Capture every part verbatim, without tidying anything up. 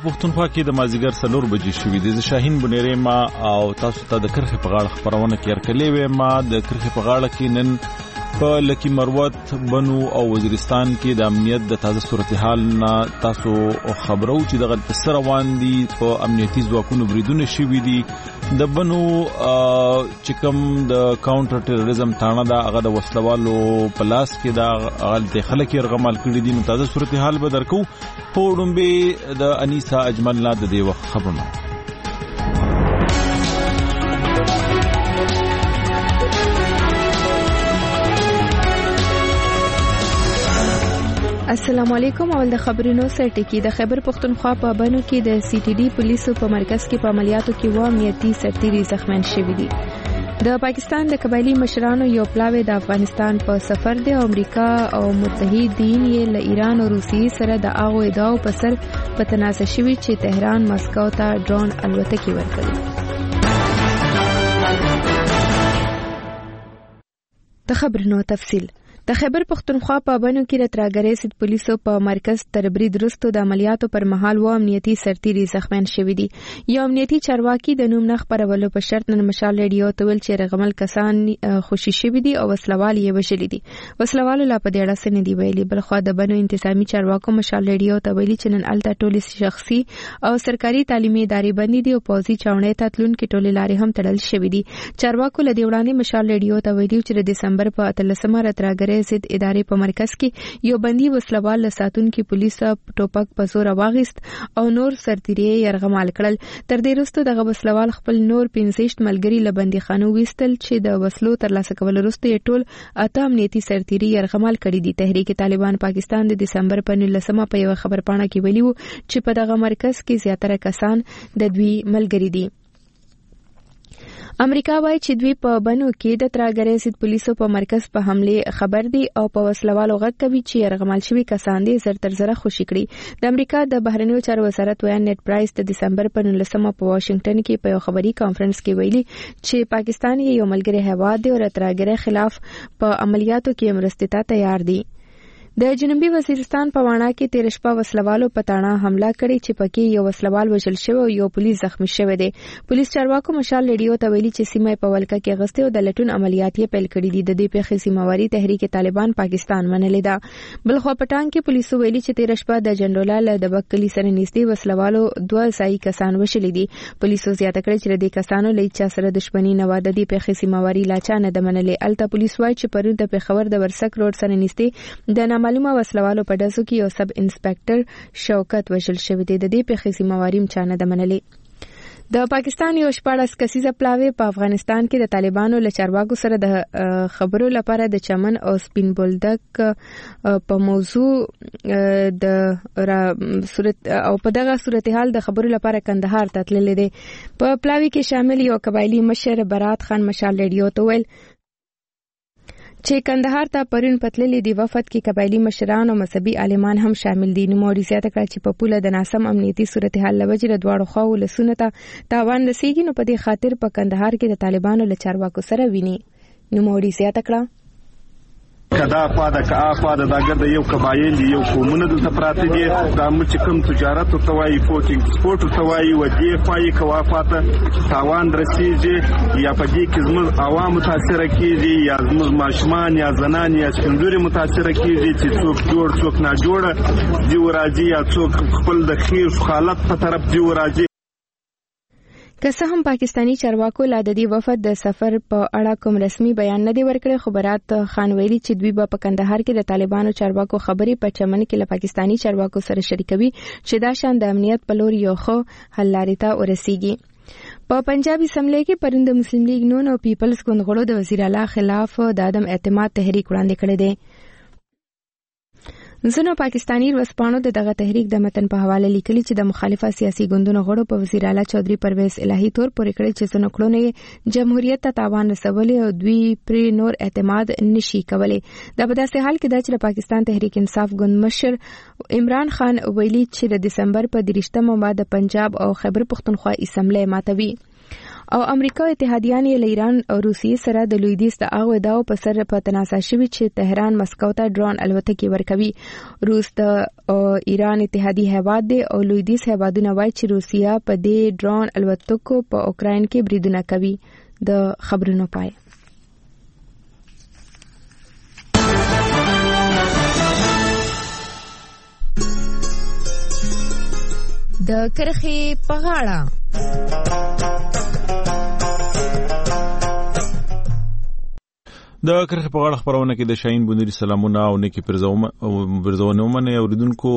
پښتونخوا کې د مازیګر څلور بجې شوې دي. زه شاهین بنيري ما او تاسو ته د کرخې په غاړه خبرونه کې ورکلې وې. ما د کرخې په غاړه کې نن په لکی مروت بنو او وزیرستان کې د امنیت د تازه صورتحال نه تاسو خبرو چې دغه تسر روان دي په امنیتي ځواکونو بریدونه شوي دي. د بنو چې کوم د کاونټر ټیرریزم تانه دا هغه د وسلوالو پلاس کې دا غلطي خلک يرغمال کړي دي. نو تازه صورتحال به درکو. په وډمبه د انیسا اجمل نه د دې وخت خبرونه. السلام علیکم. اول د خبرونو سرټکی. د خیبر پختونخوا په بنو کې د سی ټي ډي پولیسو په مرکز کې په عملیاتو کې و امنیتي سرتیري زخمیان شوي دي. د پاکستان د قبایلی مشرانو یو پلاوی د افغانستان په سفر دی. امریکا او متحدین یې له ایران او روسیې سره د هغو ادعاو په سر په تنازع شوي چې تهران مسکو ته ډرون الوتکې ورکړي. د خبرونو تفصیل. د خیبر پختونخوا په بنو کې د ترهګرۍ ضد پولیسو په مرکز تر برید وروسته د عملیاتو پر مهال و امنیتي سرتیري زخمیان شوي دي. یو امنیتي چارواکي د نوم نه خپرولو په شرط نن مشال ریډیو ته ویل چې رغمل کسان خوشي شوي دي او وسلوال یې وژلي دي. وسلوالو لا په دې اړه څه نه دي ویلي. بلخوا د بنو انتظامی چارواکو مشال ریډیو ته ویلي چې نن الته ټولې شخصي او سرکاري تعلیمي ادارې بندي دي او پوځي چاونې ته تلونکي ټولې لارې هم تړل شوي دي. چارواکو له دې وړاندې مشال ریډیو ته ویلي چې د دسمبر په اتلسمه ترهګرۍ ضد ادارې په مرکز کې یو بندي وسلوال له ساتونکو پولیسو ټوپک په زور واغیست او نور سرتیري يرغمال کړل. تر دې وروسته دغه وسلوال خپل نور پنځه ملګري له بندیخانو وستل چې د وسلو ترلاسه کول وروسته یې ټول اته امنیتي سرتیري يرغمال کړي دي. تحریک طالبان پاکستان د دسمبر په نولسمه په یو خبرپاڼه کې ویلي و چې په دغه مرکز کې زیاتره کسان د دوی ملګري دي. امریکا وايي چې دوی په بنو کې د ترهګرۍ ضد پولیسو په مرکز په حمله خبر دي او په وسلوالو غږ کوي چې يرغمال شوي کسان دي زر تر زره خوشي کړي. د امریکا د بهرنیو چارو وزارت ویان نیټ پرایس د دسمبر په نولسمه په واشنگټن کې په یو خبري کانفرنس کې ویلي چې پاکستان یو ملګری هیواد دی او د ترهګرۍ خلاف په عملیاتو کې مرستې ته تیار دی. د جنوبي وزیرستان په واڼه کې تیر شپه وسلوالو په تاڼه حمله کړې چې پکې یو وسلوال وژل شوی او یو پولیس زخمی شوی دی. پولیس چارواکو مشال ریډیو ته ویلي چې سیمه په ولکه کې غسته او د لټون عملیات یې پیل کړي دي. د دې پیښې سیمواري تحریک طالبان پاکستان منلې ده. بلخوا پټان کې پولیسو ویلي چې تیر شپه د جنرال د بکلی سره نږدې وسلوالو دوه ځای کسان وشلي دي. پولیسو زیاته کړې چې د کسانو له چا سره دښمنی نه و. د دې پیښې سیمواري لا چا نه د منلې. الته پولیس وايي چې پرون د پیښور د ورسک روډ سره نږدې د نامعلومه وسلوالو په داسو کې یو سب انسپکټر شوکت وژل شوی دی. د دې پیښې سیمواري چانه د منلې. د پاکستان یو شپاړس کسیزه پلاوی په افغانستان کې د طالبانو له چارواکو سره د خبرو لپاره د چمن او سپین بولدک په موضوع د صورت او په دغه صورتحال د خبرو لپاره کندهار ته تللی دی. په پلاوی کې شامل یو قبایلی مشر برات خان مشال ریډیو ته ویل چې کندهار ته پرون پتللې دی. وفد کې قبایلی مشران او مذهبي عالمان هم شامل دي. نو موري زیاته کړه چې په پوله د ناسم امنیتي صورتحال لوجه د دواړو خواو له سنته تاوان رسیږي. نو په دې خاطر په کندهار کې د طالبانو له چارواکو سره ویني. نو موري زیاته کړه کدا خوا د کا خوا د داګر د یو قبایل یو قومونه د پراته دي. دا مچ کوم تجارت او توای فوټینګ سپورت او توای و دي خواي کوافات تاوان رسیږي یا په دې کې زموږ عوام متاثر کیږي یا زموږ ماشومان یا زنان یا څنډوري متاثر کیږي چې څوک جوړ څوک نه جوړ دی راځي یا څوک خپل د خیر حالت په طرف دی راځي. که څه هم پاکستانی چارواکو لا د دې وفد د سفر په اړه کوم رسمي بیان نه دی ورکړی. خو برات خان ویلي چې دوی به په کندهار کې د طالبانو چارواکو خبرې په چمن کې له پاکستانی چارواکو سره شریکوي چې دا شان د امنیت په لور یو ښه حل لارې ته ورسیږي. په پنجاب اسمبلی کې پرون د مسلم لیگ نون او پیپلز ګوند غړو د وزیر اعلی خلاف د عدم اعتماد تحریک وړاندې کړی دی. ځینو پاکستانی ورسپانو د دغه تحریک د متن په حواله لیکلي چې د مخالفه سیاسي ګوندونو غړو په وزیر اعلی چودري پرویز الهی تور پورې کړی چې ځینو کړونه جمهوریت ته تاوان رسولي او دوی پر نور اعتماد نشي کولی. دا په داسې حال کې ده چې د پاکستان تحریک انصاف ګوند مشر عمران خان ویلي چې د دسمبر په دریشتمه بعد د پنجاب او خیبر پختونخوا اسمبلی ماتوي. او امریکا اتحادیان له ایران او روسیې سره د لویدیځ د هغو ادعاو په سر په تناسا شوي چې تهران مسکو ته ډرون الوتکې ورکوي. روس د ایران اتحادي هیواد دی او لویدیځ هیوادونه وایي چې روسیا په دې ډرون الوتکو په اوکراین کې بریدونه کوي. د خبرونو پای. د کرخې په غاړه د کرخې په غاړه خبرونه کې د شاهین بندري سلامونه او نیکی پرزونه ومنه اوریدونکو.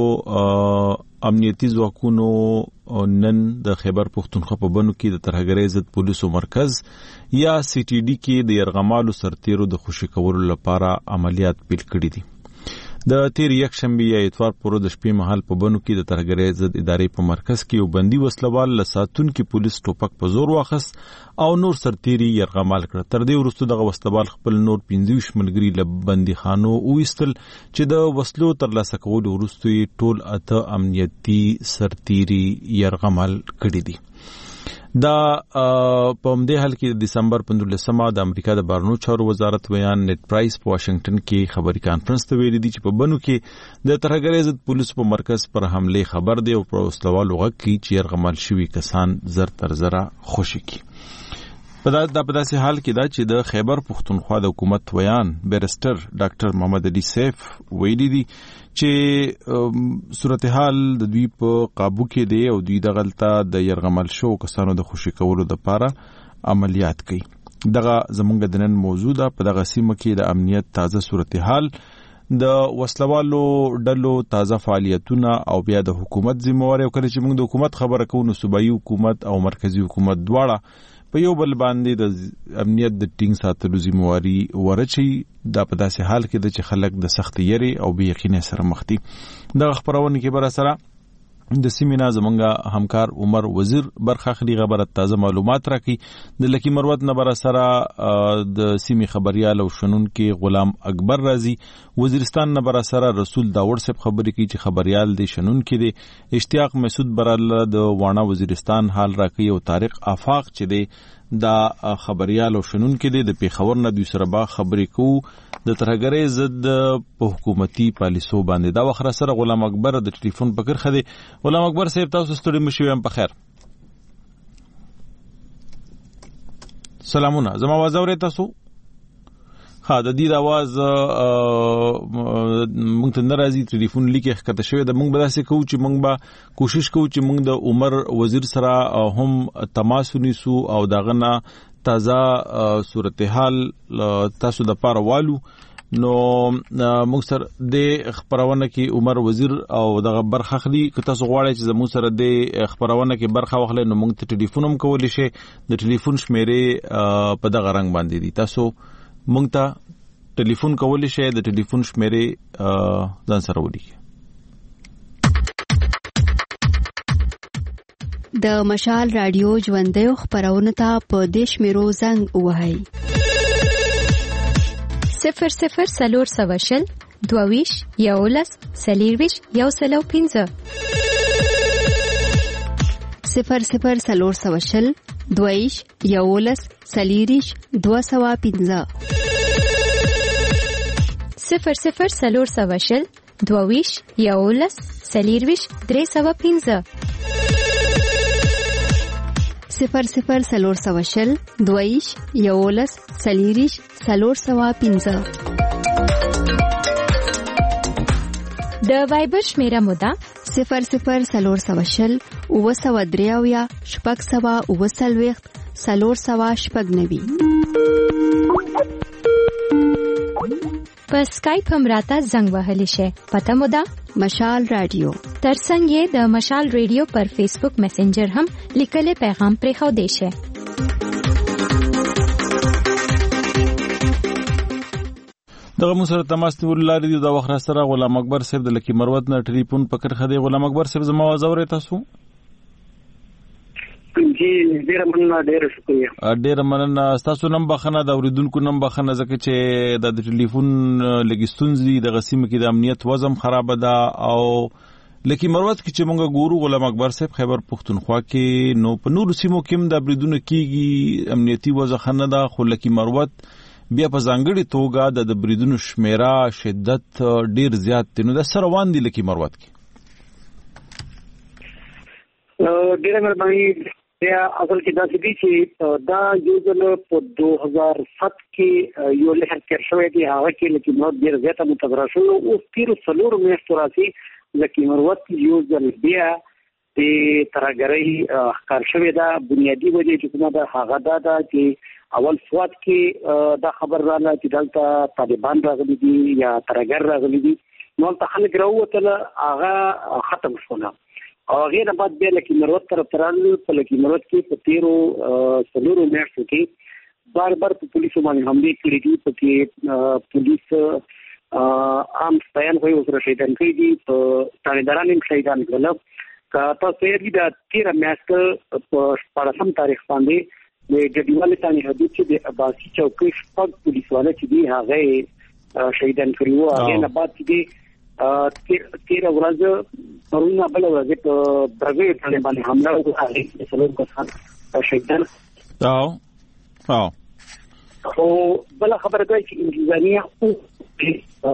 امنیتي ځواکونو نن د خیبر پختونخوا په بنو کې د ترهګرۍ ضد پولیسو مرکز یا سی ټي ډي کې د يرغمالو سرتیرو د خوشي کولو لپاره عملیات پیل کړي دي. د تیر یک شنبه یا اتوار پورې د شپې مهال په بنو کې د ترهګرۍ ضد ادارې په مرکز کې یو بندي وسلوال له ساتونکو پولیس ټوپک په زور واخست او نور سرتیري يرغمال کړ. تر دې وروسته دغه وسلوال خپل نور پنځه ملګري له بندي خانو وېستل چې د وسلو ترلاسه کولو وروسته ټول اته امنیتي سرتیري يرغمال کړي دي. دا په همدې حال کې د دسمبر پنځلسمه د امریکا د بهرنیو چارو وزارت ویان نیټ پرایس په واشنگټن کې خبري کانفرنس ته ویلي دي چې په بنو کې د ترهګرۍ ضد پولیسو په مرکز پر حمله خبر دی او پر وسلوال وغږ کې چې يرغمال شوي کسان زر تر زره خوشي کی. په دا په داسې حال کې دا چې د خیبر پختونخوا د حکومت ویان بیرستر ډاکټر محمد علي سیف ویلي دي چې صورتحال د دوی په قابو کې دی او دوی د غلطه د يرغمل شو کسانو د خوشي کولو لپاره عملیات کوي. دغه زمونږ د نن موضوع ده. په دغه سیمه کې د امنیت تازه صورتحال، د وسلوالو ډلو تازه فعالیتونه او بیا د حکومت ذمہواری او کله چې موږ د حکومت خبره کوو نو صوبایي حکومت او مرکزی حکومت دواړه په یو بل باندې د امنیت د ټینګ ساتلو ذمہواری ورچي. دا په داسې حال کې د چې خلک د سخت یری او بې یقینۍ سره مخ دي. دغه خبرونه کې بر سره د سیمینا زمونږه همکار عمر وزیر برخه خلی خبره تازه معلومات راکړي. د لکی مروت نه بر سره د سیمی خبريال او شنن کې غلام اکبر رازی، وزیرستان نه بر سره رسول داوود صاحب خبري کوي چې خبريال د شنن کې دی، اشتیاق مسعود براله د وانه وزیرستان حال راکړي او طارق آفاق چې دی دا خبريال او شنن کې دی د پیښور نه دوی سره با خبري کوو د ترهګرۍ ضد په حکومتي پالیسو باندې. دا وخت سره غلام اکبر د ټلیفون په کرخه دی. غلام اکبر صاحب تاسو ستړي مشوي هم په خیر. سلامونه، زما आवाज اورئ تاسو؟ ها د دې د आवाज مونږ ته ناراضي ټلیفون لیکه ښکته شوی د مونږ به داسې کوو چې مونږ به کوشش کوو چې مونږ د عمر وزیر سره هم تماس ونیسو او دغه نه تازه صورتحال تاسو د پاره والو. نو موږ سره د خبرونه کې عمر وزیر او دغه برخه خلی که تاسو غواړئ چې زموږ سره د خبرونه کې برخه واخلئ نو موږ ته ټلیفون هم کولی شئ. د ټلیفون شمیرې په دغه رنګ باندې دي. تاسو موږ ته ټلیفون کولی شئ. د ټلیفون شمیرې ځان سره ولیکئ. د مشال رادیو ژوندۍ خبرونه ته په دیش میرو زنګ وهاي صفر صفر سلور سواشل دوویش یولس سلیرویش یو سلو پینزه صفر صفر سلور سواشل دوویش یولس سلیریش دو سوا پینزه صفر صفر سلور سواشل دوویش یولس سلیرویش درې سوا پینزه صفر صفر سلور سواشل دویش یولس سلیریش سلور سوا پینزه. د وایبر شمیره مودا صفر صفر سلور سواشل اوه سوا دریاویا شپږ سوا اوه سلویخت سلور سوا شپږ نوي. په سکایپ هم راته زنګ وهلی شي. پته مودا مشال رادیو. ترڅنګ یې د مشال رادیو پر فیسبوک میسنجر هم لیکل پیغام پرې خو دی شي. دغه مو سره تماس نیول لري د وخت سره غلام اکبر صاحب د لکی مروت نه ټلیفون پکړ خدي. غلام اکبر صاحب زما आवाज اورئ تاسو؟ جی ډیر مننه، ډیر شکریہ. ډیر مننه. تاسو نم بخنه د اوریدونکو نم بخنه ځکه چې د ټلیفون لګستونزي د غسیمه کې د امنیت وزم خراب ده او لکه مروت کې چې مونږ ګورو غلام اکبر صاحب خیبر پختونخوا کې نو په نور سیمو کې هم د بریدونو کیږي امنیتي وضع خنه ده خو لکه مروت بیا په ځانګړي توګه د بریدونو شمیره شدت ډیر زیات دی نو د سره روان دي لکه مروت کې ډیره مهرباني یا اصل کې دا چې چې دا یو ځل په دوه هزار سات کې یو لهر کې شوې دي هغه کې لکه نو ډیر زیاته متغیر شو او تیر څلور میاشتې راځي لکه مروت یو ځل بیا د ترګری ښکار شوې ده بنیادی وجه چې کومه ده هغه دا ده چې اول سواد کې دا خبر راغله چې دلته طالبان راغلي دي یا ترګر راغلي دي نو ته خلک راووتل هغه ختم شول او غیر بعد بیا لکه مروت طرف ترال په لکه مروت کې په تیرو سلورو میاشتو کې بار بار په پولیسو باندې حمله کړې دي په کې پولیس عام ستایان کوي اوس راشدان کوي دي په تانیداران هم شهیدان کړل کا تاسو یې د تیر میاشت په پړسم تاریخ باندې د جديواله تانی حدود چې د عباسي چوکۍ شپږ پولیس والے چې دي هغه شهیدان کړي وو هغه نه بعد چې تیر ورځ پرونه بل ورځ په برګې ټاله باندې حمله وکړه چې څلور کسان شهیدان او او او بل خبره ده چې انتظامیه او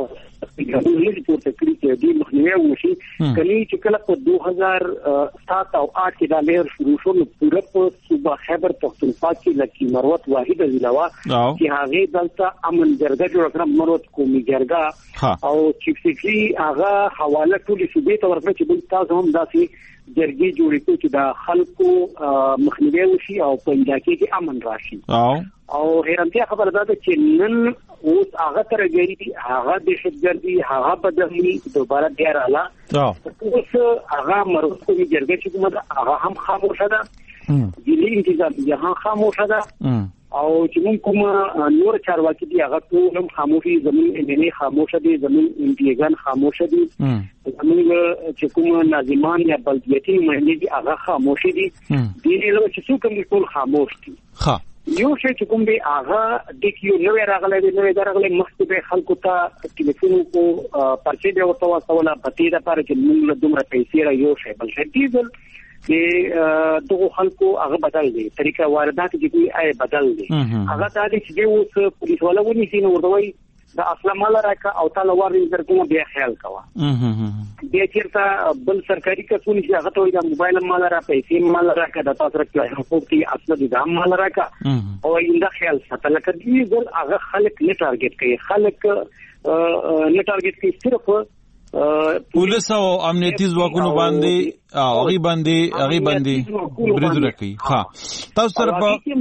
د پورته کړی چې د مخنیوي وشي کله چې کله په دوه هزار سات او آټ کې دا لهر شروع شو نو پوره په صوبه خیبر پختونخوا کې لکه مروت واحد ضلع چې هغه دلته امن جرګه جوړ کړه مروت قومي جرګه او چیف سیکرټري هغه حواله ټول صوبې ته ورکړه چې بل تاسو هم داسې جرګې جوړې کړو چې د خلکو مخنیوي وشي او په علاقې کې امن راشي او حیرانتیا خبره ده چې نن اوس هغه ترګری هغه د شتګردي هغه بدلی دوباره بیا رااله اوس هغه مروت کومي جرګه چې کومه هغه هم خاموشه ده د انتظام یې هم خاموشه ده او چې موږ کوم نور چارواکي دي هغه ټول هم خاموشي زمين انجنیر خاموشه دي زمين انتيګان خاموشه دي زمين چې کوم ناظمان یا بلدیاتي مهندي دي هغه خاموشي دي دي له چې څوک هم ټول خاموش دي ها یو شی چې کوم دی هغه د کیو نوې راغلي دی نوې درغلي مخکې به خلکو ته ټلیفون کو پرچې دی ورته واسوله پتی دا پر چې موږ له دومره پیسې را یو شی بل شي ډیزل د دغه خلکو هغه بدل دي طریقه واردات چې کوي آی بدل دي هغه دا چې اوس پولیس والا ونی سینه ورته دا اصله مال راکا او تعالی ورین درکو بیا خیال کوا بیا چیرته بل سرکاري کسونه چې هغه ته د موبایل مال را پیسې مال راکا د تاسو راکړي حقوق دي اصله د دام مال راکا او ایندا خیال ساتل کړي ځل هغه خلک نه ټارګټ کوي خلک نه ټارګټ کوي صرف پولیس او امنیتي ځواکونو باندې هغه باندې هغه باندې بریدونه کوي ها تاسو سره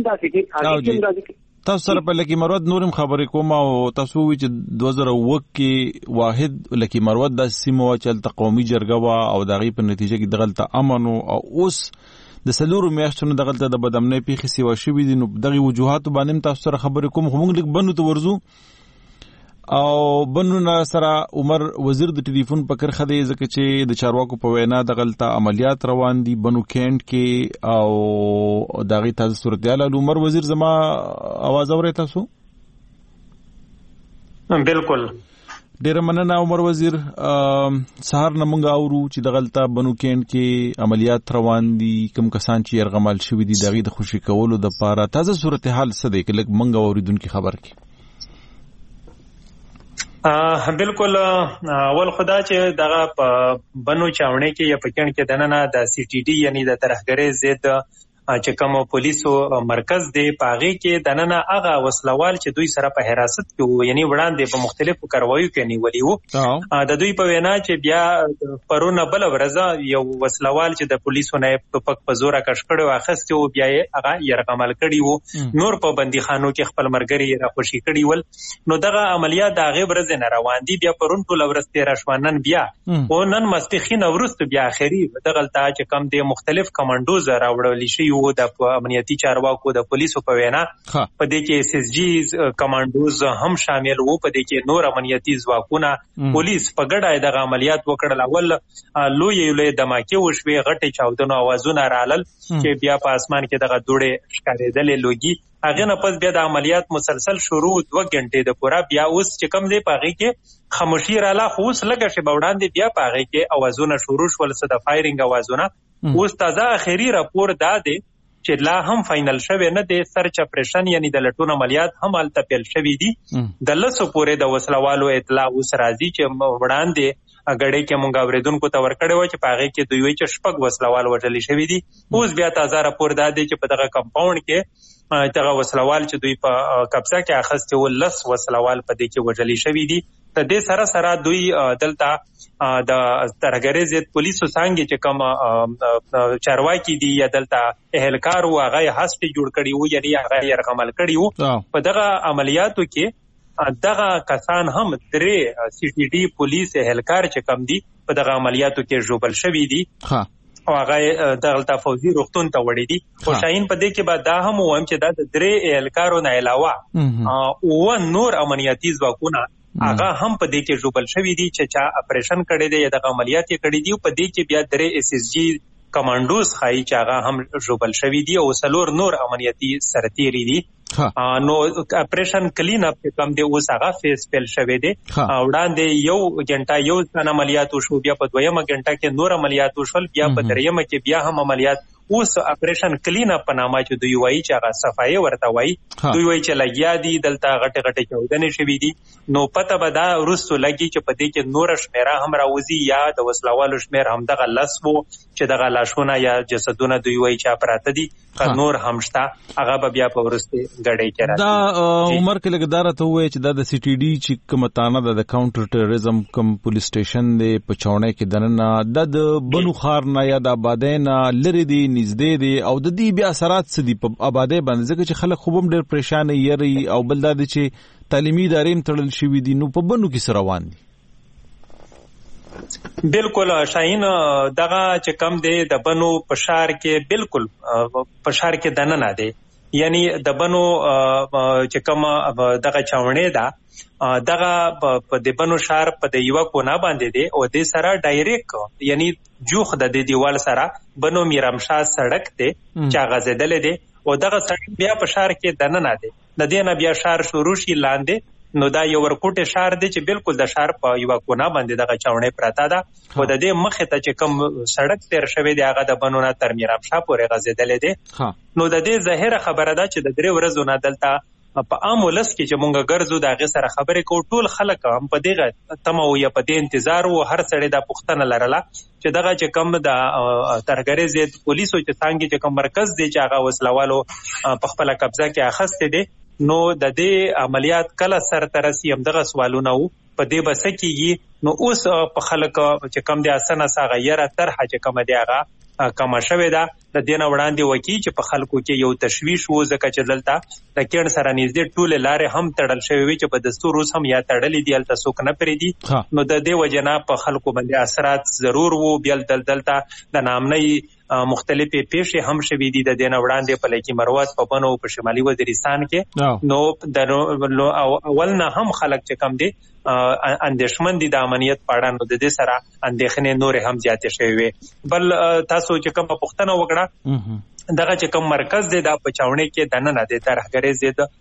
په تاسو سره په لکه مروت نورم خبرې کوم او تاسو وی چې دوه زره اووه کې واحد لکه مروت د سیمو چې قومي جرګه وا او دغه په نتیجه کې دغلت امن او اوس د سلورو میاشتونو دغلت د بدامنۍ پیښې سیوا شوې دي نو دغه وجوهات باندې تاسو سره خبرې کوم خو موږ لیک بنو ته ورزو او بنو سره عمر وزیر د ټلیفون په کرخه دی ځکه چې د چارواکو په وینا دغلت عملیات روان دي بنو کینټ کې او دغه تاسو صورتحال عمر وزیر زما आवाज اورئ تاسو بالکل ډیر مننه عمر وزیر سهار نمنګ اورو چې دغلت بنو کینټ کې عملیات روان دي کوم کسان چې يرغمال شوی دي دغه د خوشی کولو د پاره تازه صورتحال څه دی کله منګ اوریدونکو خبر کی بالکل اول خدا چې دغه بنو چاونې کې یا پکړ کې دننه د سی ټي ډي یعنی د ترهګرۍ ضد چې کوم پولیسو مرکز دی پاغي کې دننه هغه وسلوال چې دوی سره په حراست کې یعنی وړاندې په مختلفو کاروایو کې نیولې وو د دوی په وینا چې بیا پرونه بل ورځ یو وسلوال چې د پولیسو نه په په زوره کش کړو اخستو بیا هغه يرغمل کړي وو نور په بنديخانو کې خپل مرګري را خوشي کړي ول نو دغه عملیات د غیب ورځ نه روان دي بیا پرون ټول ورځ تیر شوانن بیا او نن مستخین ورست بیا اخري دغه تا چې کم دي مختلف کمانډوز راوړل شي یو د امنیتي چارواکو د پولیسو په وینا په دې کې اس اس جی کمانډوز هم شامل وو په دې کې نور امنیتي ځواکونه پولیس په ګډه د عملیات وکړل اول لوی لوی دماکي وشوي غټي چاودنو اوازونه رالل چې بیا په اسمان کې دغه دوړې ښکارېدلې لوګي هغه نه پس بیا د عملیات مسلسل شروع دوه غنټې د پورا بیا اوس چې کم دی پاغي کې خاموشي رااله خو اوس لګه شي بوډان دی بیا پاغي کې اوازونه شروع شول څه د فایرینګ اوازونه اوس تازه اخیری راپور دا دی چې لا هم فائنل شوی نه دی سرچ اپریشن یعنی د لټون عملیات هم الته پیل شوی دي د لسو پورې د وسلوالو اطلاع اوس راځي چې وړاندې غړې کې مونږ اوریدونکو ته ورکړې و چې پاغه کې دوی وی چې شپږ وسلوال وژل شوی دي اوس بیا تازه راپور دا دی چې په دغه کمپاوند کې دغه وسلوال چې دوی په قبضه کې اخیستي و لس وسلوال په دې کې وژل شوی دي د دې سره سره دوی دلته د ترهګرۍ ضد پولیسو څنګه چې کوم چارواکي دي یا دلته اهلکار و هغه هسته جوړ کړي وو یعنی هغه يرغمل کړي وو په دغه عملیاتو کې دغه کسان هم درې سی ټي ډي پولیس اهلکار چې کم دي په دغه عملیاتو کې جوړل شوی دي او هغه دلته فوزي روغتون ته وړي دي خو شاهین په دې کې بعد دا هم وایم چې دا درې اهلکارو نه علاوه او نور امنیتي ځواکونه هغه هم په دې کې جوړل شوی دي چې چا اپریشن کړي دي یا د عملیات کړي دي په دې کې بیا درې اس اس جی کمانډوز خای چې هغه هم جوړل شوی دي او سلور نور امنیتي سرتيري دي نو اپریشن کلین اپ کوم دی اوس هغه فیس پیل شوی دی وړاندې یو غنټه یو ځان عملیات شو بیا په دویمه غنټه کې نور عملیات شول بیا په دریمه کې بیا هم عملیات اوس اپریشن کلین اپ په نامه چې دوی وایي چې هغه صفایي ورته وایي دوی وایي چې لګیا دي دلته غټه غټه چودنې شوې دي نو پته به دا ورستو لګي چې په دې کې نور شمیره هم راوځي یا د وسلوالو شمیر هم دغه لس وو چې دغه لاشونه یا جسدونه دوی وایي چې پراته دي که نور هم شته هغه به بیا په ورسته غړې کې راځي دا عمر کې لګدار ته وایي چې د سی ټي ډي چې کوم تانه د کاونټر ټیرریزم کوم پولیس سټیشن دی په چاونه کې دننه د بنو خار نه یا د آبادین لری دی نږدې دي او د دې بیا اثرات څه دي په آبادی باندې ځکه چې خلک خوبم ډېر پریشان یری او بل دا دي چې تعلیمي ادارې هم تړل شوي دي نو په بنو کې سره روان دي بالکل شاهین دغه چې کم دی د بنو پشار کې بالکل پشار کې دنه نه دی یعنی د بنو چې کوم دغه چاونه ده دغه په د بنو شهر په د یو کونا باندې دی او د سره ډایرکټ یعنی جوخ د د دیوال سره بنو میرامشاه سړک دی چې غزیدل دی او دغه سړک بیا په شهر کې دنه نه دی د دې نه بیا شهر شروع شي لاندې نو دا یو ورکوټه شهر دی چې بالکل د شهر په یو کونا باندې دغه چاونه پراته ده او د دې مخه ته چې کوم سړک تیر شوی دی هغه د بنو نه تر میرامشاه پورې غزیدل دی نو د دې ظاهره خبره ده چې د درې ورځو نه دلته په عام ولس کې چې مونږ ګرځو دا غي سره خبرې کو ټول خلک هم په دې تمو یا په دې انتظار وو هر سړی د پښتنه لرله چې دغه چې کم د ترهګرۍ ضد پولیسو چې څنګه چې کوم مرکز دی چې هغه وسلوالو په خپل قبضه کې اخیسته دي نو د دې عملیات کله سر ترسي هم دغه سوالونه وو په دې بس کېږي نو اوس په خلک چې کم دي اسنه ساغیره طرح چې کم دی هغه کما شوه دا د دینه وړاندې وکی چې په خلکو کې یو تشویش وو ځکه چې دلته د کېن سره نږدې ټول لارې هم تړل شوی وي چې په دستور اوس هم یا تړلې دي الته څوک نه پرې دي نو د دې وجنا په خلکو باندې اثرات ضرور وو بل دل دلته د نامنۍ مختلفې پیښې هم شوي دي د دینه وړاندې په لکی مروت په بنو په شمالي وزیرستان کې نو د اول نه هم خلک چې کم دي اندېښمن دي د امنیت په اړه نو د دې سره اندېښنې نور هم زیاتې شوي وي بل تاسو چې کوم پښتنه وکړه دغه چې کوم مرکز دی دا په چاونه کې دنه دی ترهګرۍ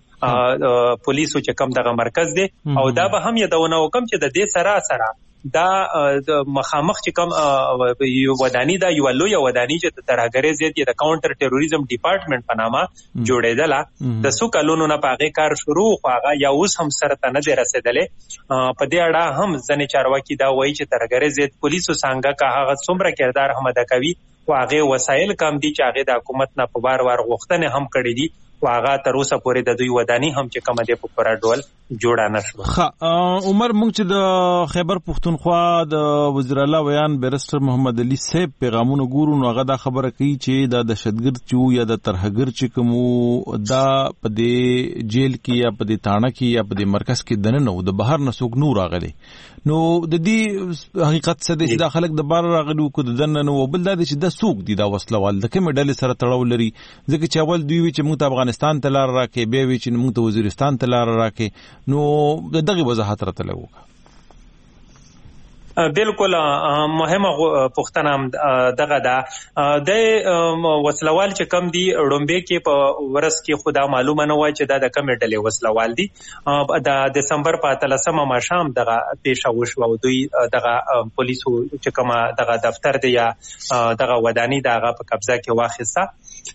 ضد پولیسو چې کوم دغه مرکز دی او دا به هم یادونه وکم چې د دې سره سره دا د مخامخ چې کوم یو ودانی دا یو لوی ودانی چې ترهګرۍ ضد د کاونټر ټیرریزم ډپارټمنټ په نامه جوړېدله د سو کلونو نه پاغه کار شروع خواغه یا اوس هم سره ته نه دی رسیدلې په دې اړه هم ځنې چارواکي دا وایي چې ترهګرۍ ضد پولیسو څنګه کا هغه څومره کردار هم ادا کوي او هغه وسایل کم دي چې هغه د حکومت نه په بار وار غوښتنه هم کړې دي او هغه تر اوسه پورې د دوی ودانی هم چې کوم دی په پوره ډول جوړه نشو. ښه عمر موږ چې د خیبر پښتونخوا د وزیر اعلی ویان بیرستر محمد علي صاحب پیغامونه ګورو نو هغه دا خبره کوي چې د دهشتګرد چې یا د ترهګر چې کوم دا په دې جیل کې یا په دې تاڼه کې یا په دې مرکز کې دنه نو د بهر نسوک نور راغلي نو د دې حقیقت څه دی چې د خلک د بار راغلي کو د دنه نو بل دا چې د سوق دي دا وسلوال د کوم ډلې سره تړاو لري ځکه چې اول دوی چې موږ ته افغانستان ته لار راکې به وی چې موږ ته وزیرستان ته لار راکې نو دغه وضاحت راته لګو. بالکل مهمه پوښتنه دغه ده د وسلوال چې کم دي رومبه کې په ورس کې خدا معلومه نه وای چې دا د کمې ډلې وسلوال دي. د دسمبر په اتلسمه ماښام دغه پیښه وشوه او دوی دغه پولیسو چې کومه دغه دفتر دی یا دغه ودانی دغه په قبضه کې واخیسته.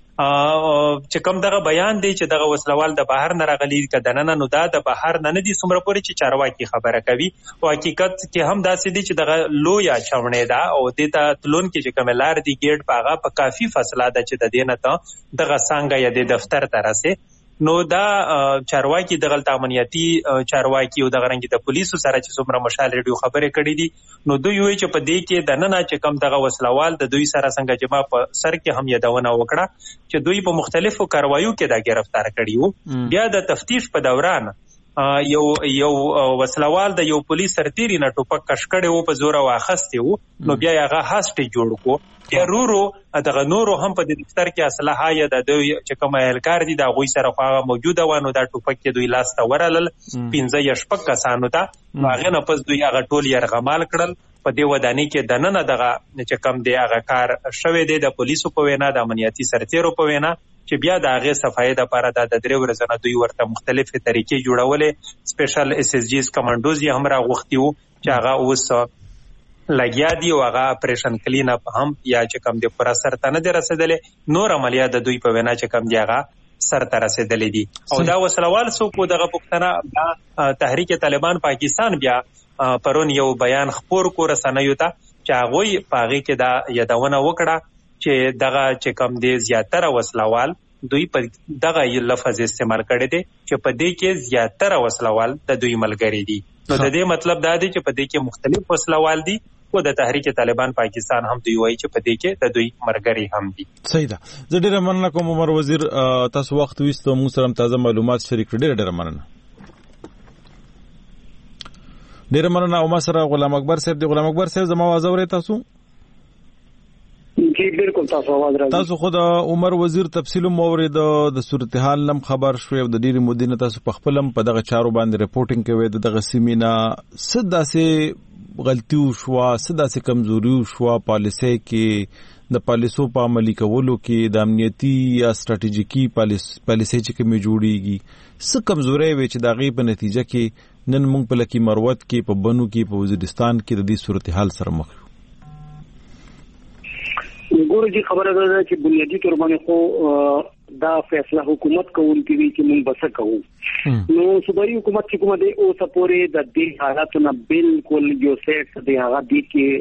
چې کوم دغه بیان دی چې دغه وسلوال د بهر نه راغلي کدننه نو دا د بهر نه نه دي څومره پورې چې چارواکي خبره کوي او حقیقت کې هم داسې دي چې دغه لویه چاونې ده او د ته تلون کې چې کوم لار دی ګیټ په هغه په کافي فاصله ده چې د دې نه ته دغه څنګه یا د دفتر ته راسي. نو دا چارواکي دغه امنیتي چارواکي او دغه رنګ د پولیسو سره چې څومره مشال ریډیو خبرې کړې دي نو دوی وایي چې په دې کې د نن چې کم دغه وسلوال د دوی سره څنګه جما په سر کې هم یادونه وکړه چې دوی په مختلفو کاروایو کې دا گرفتار کړي وو. بیا د تفتیش په دوران یو یو وسلوال د یو پولیس سرتیری نه ټوپک کش کړي وو په زور واخسته وو نو بیا هغه هاسټ جوړ کو ضرورو دغه نورو هم په دې دفتر کې اسلحه یا د دوی چې کوم اهلکار دي دا غوي سره خو موجوده و نو دا ټوپک کې دوی لاس ته ورلل پنځه یا شپږ کسانو ته هغه نه پس دوی هغه ټول يرغمال کړل په دې ودانی کې دننه دغه چې کم دی هغه کار شوه دی د پولیسو په وینا د امنیتي سرتیرو په وینا چې بیا د هغه صفای د لپاره د درې ورځې نه دوی ورته مختلفه طریقې جوړولې سپیشل اس اس جی اس کمانډوز یې هم راغوښتي وو چې هغه اوس لګیا دی او هغه اپریشن کلین اپ هم یا چې کم دی پر اثر ته نه دی رسیدلې نور عملیات د دوی په وینا چې کم دی هغه سر ته رسیدلې دي او دا وسلوال سو کو دغه پښتنه تحریک طالبان پاکستان بیا پرون یو بیان خبر کو رسنیو ته چې هغه پاغي کې دا یادونه وکړه چې دغه چې کم دی زیاتره وسلوال دوی په دغه لفظ استعمال کړي دي چې په دې کې زیاتره وسلوال د دوی ملګری دي. نو د دې مطلب دا دی چې په دې کې مختلف وسلوال دي او د تحریک طالبان پاکستان هم دوی وایي چې په دې کې د دوی مرګري هم دي. صحیح ده. زه ډېر مننه کوم عمر وزیر تاسو وخت وستو موږ سره تازه معلومات شریک کړل. ډېر ډېر مننه. ډېر مننه او ما سره غلام اکبر صاحب دی. غلام اکبر صاحب زما आवाज اورئ تاسو؟ جی بالکل تاسو आवाज راځي. تاسو خو د عمر وزیر تفصیل مورید د صورتحال لم خبر شوي او د ډېری مودې تاسو په خپلم په دغه چارو باندې رپورټینګ کوي دغه سیمینا صدا سه غلطي شو صدا سه کمزوري شو پالیسي کې د پالیسو په عملي کولو کې د امنیتي یا ستراتیژیکي پالیسي چې کومې جوړیږي څه کمزوري وي چې دغه په نتیجه کې نن موږ په لکی مروت کې په بنو کې په وزیرستان کې د دې صورتحال سره مخ ګورې دي خبره ده چې بنیادی تور باندې خو دا فیصله حکومت کوونکی وی چې موږ بس کوو نو صوبایي حکومت چې کومه دی او سپورې د دې حالاتو نه بالکل یو سیټ دی هغه دی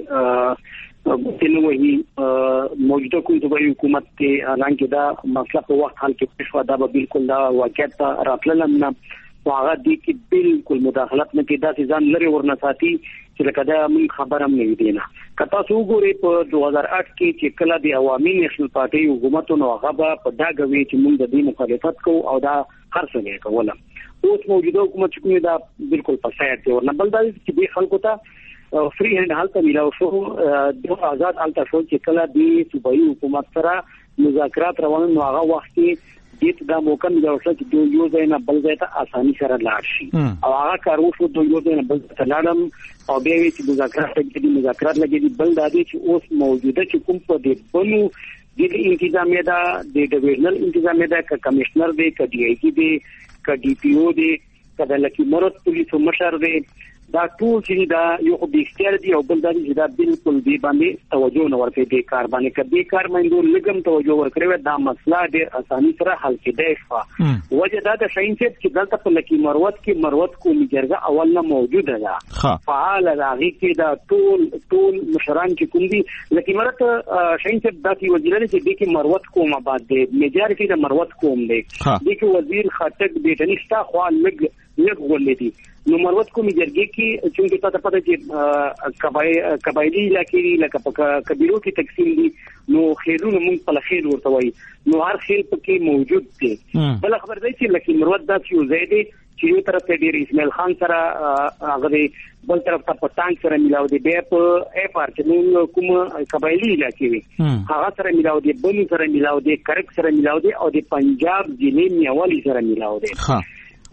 کې تنو وਹੀ موجوده کوم صوبایي حکومت ته حالانکه دا مسله په وخت حل کې پښوا دا به بالکل دا واقعیت راتلل نه هغه دی کې بالکل مداخلت نه کې دا ځان لري ورنه ساتي چې لکه دا موږ خبرم نه دی نه کته سو ګورې په دوه هزار آټ کې چې کله د عوامي نېشنل پارټي حکومتونو هغه په دا غوي چې موږ د دې مخالفت کوو او دا هر څه نه کوله اوس موجوده حکومت چې کومه دا بالکل پسایت دی ورنه بل دا چې به خلکو ته فری هند حالت ملاو شو د آزاد الټا شو چې کله د صوبایي حکومت سره مذاکرات روان نو هغه وخت دې دا موقع ملو شو چې دوی یو ځای نه بل ځای ته اساني سره لاړ شي او هغه کار وشو دوی یو ځای نه بل ځای ته لاړم او بیا چې مذاکرات لګېدي مذاکرات لګېدي بل دا دي چې اوس موجوده چې کوم په دې بنو د انتظامیه دا د ډیویژنل انتظامیه دا ک کمشنر دی ک ډي آی جی دی ک ډي پی او دی ک د لکی مرد پولیسو مشر دی دا ټول چې دا یو خو د اختیار دی او بل دا چې دا بالکل دی باندې توجه نه ورکړي د کار باندې کدي کار باندې لګم توجه ورکړي دا مسله ډېر اساني سره حل کېدای شو وجه دا د شاین چې دلته په لکی مروت کې مروت کومي جرګه اول نه موجوده ده فعال راغی کې دا ټول ټول مشران چې کوم دي لکی مرت شاین چې داسې وزیر دی چې د کې مروت کومه بعد دی میجارټي د مروت کوم دی د کې وزیر خاطق بیٹنیستا خو لګ لګ ولې دي نو مروت کومي جرګه کې چې تاسو پته چې قبایل قبایلی علاقې لکه په کبیرو کې تقسیم دي نو خیرونه موږ په خیر ورته وایي نو هر خیر پکې موجود دي بل خبر دی چې لکه مروت دا چې زیاده چې یو طرف ته ډیر اسماعیل خان سره هغه بل طرف ته پټانګ سره ملاو دي به په اف ار چې موږ کوم قبایلی علاقې وي هغه سره ملاو دي بل سره ملاو دي کرک سره ملاو دي او د پنجاب ضلع میوالي سره ملاو دي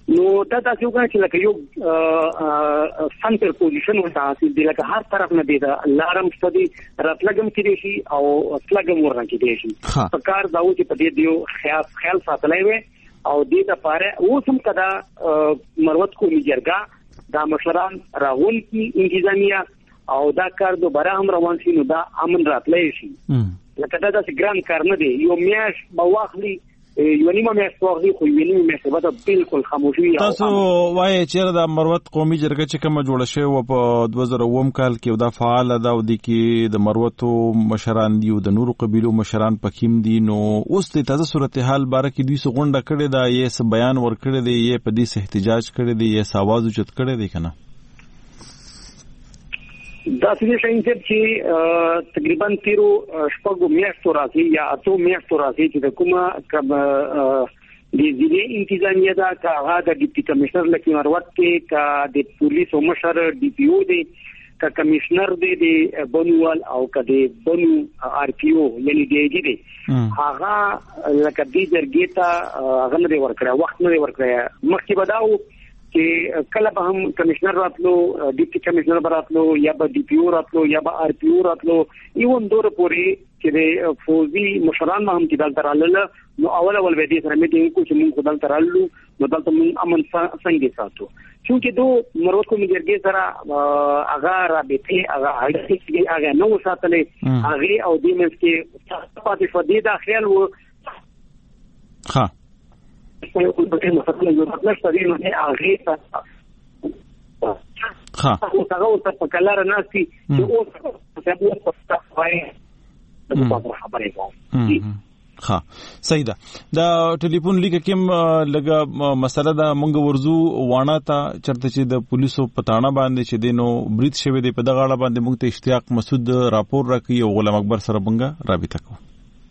نو دا تاسو وګورئ چې لکه یو سنټر پوزیشن وتا چې لکه هر طرف نه دی دا الارم ستدي راتلګم کې شي او سلګم ورغ کې شي په کار دا و چې په دې دیو خیال خیال ساتلای وي او دې د پاره اوس هم کدا مروت کو میجرګه دا مشران راغون کی انتظامیه او دا کار دوباره هم روان شي نو دا امن راتلای شي لکه دا د ګران کار نه دی یو میاش بواخلی یو نیمه میاشت واغلی خو یو نیمه میاشت به بالکل خاموشي تاسو وایي چې دا مروت قومي جرګه چې کوم جوړه شوی و په دوه زره اووم کال کې دا فعال ده او د کې د مروتو مشران دی او د نورو قبيلو مشران پکیم دي نو اوس د تازه صورتحال باره کې دوی سغونډه کړي دا یې بیان ور کړی دی یې په دې احتجاج کړی دی یې ساواز اوچت کړی دی کنه دا څه شي چې تقریبا تیرو شپږو میاشتو راځي یا اتو میاشتو راځي چې د کومه کوم د ځینې انتظامیه دا هغه د ډیپټي کمشنر لکه مروت کې کا د پولیسو مشر ډي پی او دی کا کمشنر دی د بنوال او کا د بنو آر پی او یعنی دی دی هغه لکه دې درګه تا هغه نه ورکړه وخت نه ورکړه مخکې بداو چې کله به هم کمشنر راتلو ډیپټي کمشنر راتلو یا به ډي پی او راتلو یا به آر پی او راتلو ایون دور پورې چې د فوزي مشران هم کې دلته رالل نو اول اول به دې سره میټینګ کو چې موږ دلته رالو نو دلته موږ امن څنګه ساتو چې دوه مروت کو میجرګي سره هغه رابطه هغه اړیکې هغه نو ساتلې هغه او دې مې کې پاتې شو دې دا خیال و ها په دې مثلا یو مطلب ستاسو نه هغه ها هغه اوس په کلار ناسي چې اوس په دې په تاسو باندې په خبرې کوم ها صحیح ده دا ټلیفون لیک کوم لګه مسله دا مونږ ورزو وانه تا چرته چې د پولیسو پټاڼه باندې چې دینو بریټ شوی دی په دغه اړه باندې مونږ ته اشتیاق مسعود راپور راکړي او غلام اکبر سره مونږه رابطه کوو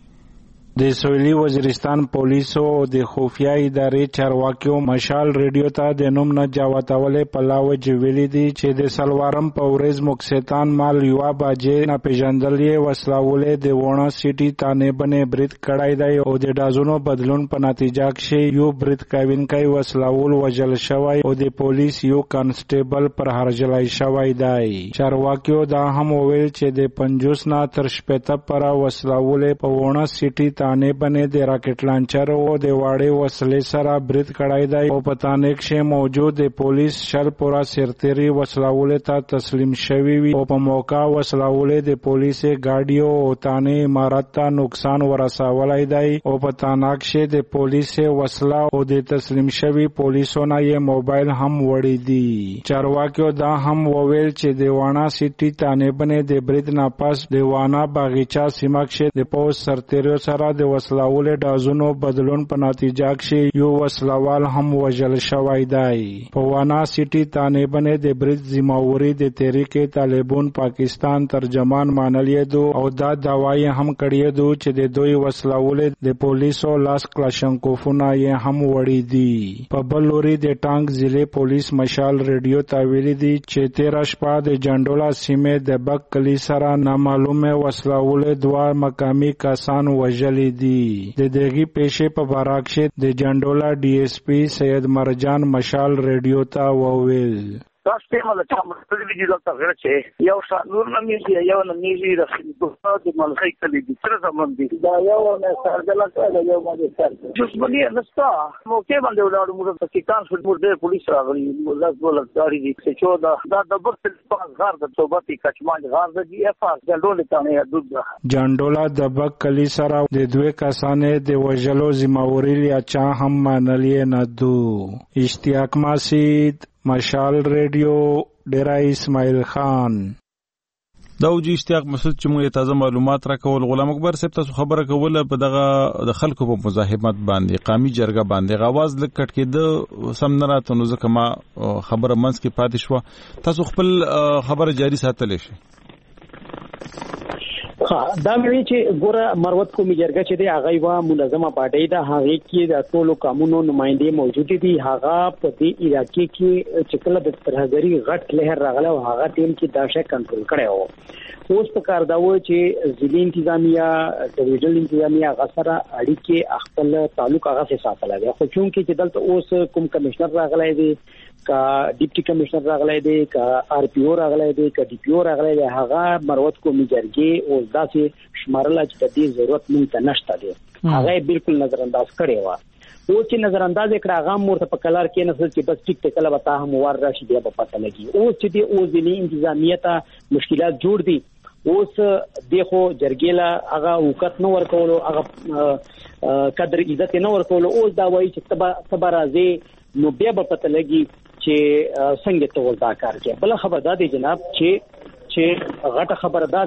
د سویلی وزیرستان پولیسو د خفیه ادارې چارواکیو مشال ریډیو ته د نوم نه جاوتاولې پلاوج ویلي دي چې د سلوارم په ورځ مکسیتان مال یوا باجې نه پیژندلې وسلاولې د وونه سټي تانه بنې برید کړای دی او د دازونو بدلون په نتیجه کې یو برید کاوین کوي وسلاول وجل شوی او د پولیس یو کانسټیبل پر هرجلای شوی دی چارواکیو دا هم ویل چې د پنځوس نه تر شپږ پر وسلاولې په وونه سټي تانه بنې د راکټ لانچر او د واړې وسلې سره برید کړای دی او په تانه کې موجود د پولیس شل پورا سرتيري وسلاولې ته تسلیم شوی وي او په موقع وسلاولې د پولیس ګاډیو او تانه امارات ته نقصان ورسولای دی او په تانه کې د پولیس وسلا او د تسلیم شوی پولیسونو یې موبایل هم وړي دي چارواکیو دا هم وویل چې د وانا سټي تانه بنې د برید نه پس د وانا باغچا سیمه کې د پولیس سرتيرو سره د وسلاولې دازونو بدلون په نتیجه کې یو وسلوال هم وژل شوی دی په وانا سټي تانه بنې د برید ذمہواری د تحریک طالبان پاکستان ترجمان مانلې دو او دا داوای هم کړی دو چې د دوی وسلاولې د پولیسو لاس کلاشنکوفونه یې هم وړي دي په بلوري د ټانګ ضلع پولیس مشال ریډیو ته ویلي دي چې تیرا شپه د جنډولا سیمې د بک کلی سره نامعلومه وسلاولې دوه مقامی کسان وژل دي د دغه پیښې په باراکشه د جنډولا ډي اس پی سید مرجان مشال ریډیو ته وویل تاسو په مله چې موږ په دې ځل غره چې یو شانور نه میږي یو نه میږي د خپل د ملخي کلی د تر زمون دي دا یو نه سرګلا کړه یو باندې سر جسمنی نستا مو کې باندې ولاړو موږ پاکستان فوټبال د پولیس راغلي لاس بول داري دي چې چودا دا د بکس په غار د توبتي کچمان غار د جی اف ار جنډول ته حدود جنډولا د بک کلی سره د دوه کسانې د وجلو ذمہواری یا چا هم منلې نه دو اشتیاق مسعود مشال ریډیو ډیرا اسماعیل خان دا وجي اشتیاق مسعود چې موږ تازه معلومات راکول غلام اکبر صاحب تاسو خبره کوله په دغه د خلکو په مزاحمت باندې قومي جرګه باندې غواز لکټ کې د سم نه راته نو ځکه ما خبره منځ کې پاتې شو تاسو خپل خبره جاری ساتلی شئ ها دا مې چې ګوره مروت کومي جرګه چې دی هغه یو منظمه پارټي ده هغه کې د ټولو قانونو نمائندې موجود دي هغه په دې علاقې کې چې کله د ترهګری غټ لهر راغله او هغه ټیم کې دا شی کنټرول کړی و اوس په کار دا و چې ځینې انتظامیه ډیویژنل انتظامیه غسره اړیکې خپل تعلق هغه سره ساتل دي خو چون کې چې دلته اوس کوم کمشنر راغلی دی کا ډیپټي کمشنر راغلی دی کا آر پی او راغلی دی کا ډي پی او راغلی دی هغه مروت کومي جرګې او داسې شمارل چې د دې ضرورت مونږ ته نشته دی هغه بالکل نظر انداز کړی و او چې نظر انداز کړه هغه مورته په کلار کې نه چې بس ټیک ټیک کله وتا هم ور راشي بیا په پته لګي او چې دی او ځینې انتظامیه ته مشکلات جوړ دي اوس دغه جرګیلا هغه وخت نو ورکول هغه قدر عزت نه ورکول اوس دا وایي چې تبا تبا راځي نو بیا په پته لګي چې څنګه ټول دا کار کوي بل خبر دا دی جناب چې چې غټه خبر ده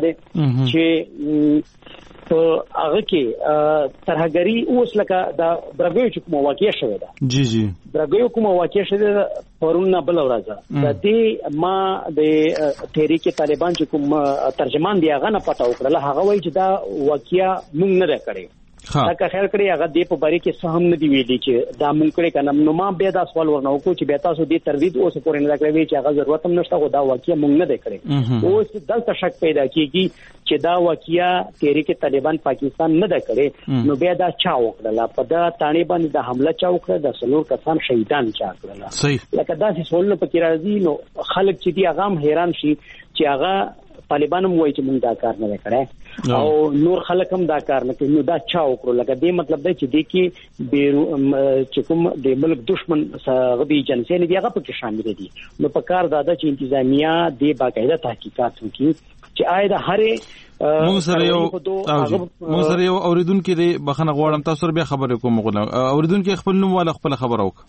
چې په هغه کې ترهګری اوس لکه دا برګوي چې کومه واقعي شوې ده جی جی برګوي کومه واقعي شوې ده پرونه بل ورځ د دې ما د تحریک طالبان چې کوم ترجمان دی هغه نه پتا وکړه هغه وایي چې دا واقعیا مونږ نه کړی دا که خیر کړی هغه دې په بری کې سهم نه دی ویلي چې دا مونږ کړی کنه نو ما بیا دا سوال ورنو کو چې بیا تاسو دې تردید اوس پورې نه کړی چې هغه ضرورت هم نشته خو دا واقعیا مونږ نه دی کړی اوس دلته شک پیدا کیږي چې دا واقعیا تحریک طالبان پاکستان نه دی کړی نو بیا دا چا وکړه په دا طالبان باندې د حمله چا وکړه د سلور کسان شهیدان چا کړل صحیح لکه دا چې سوال په کې راځي نو خلک چې دی هغه حیران شي چې هغه طالبان هم وایي چې موږ دا کار نه کړی او نور خلک هم دا کار نه کوي نو دا چا وکړو لکه دې مطلب دی چې د کې بیرو چې کوم د ملک دشمن غبي جنسي نه دی هغه پکې شامل دي نو په کار دا د انتظامیه د باقاعده تحقیقات وکړي چې آیا د هرې موږ سره یو موږ سره یو اوریدونکو دی بخنه غواړم تاسو بیا خبرې کوم غواړم اوریدونکو خپل نوم والا خپل خبر وک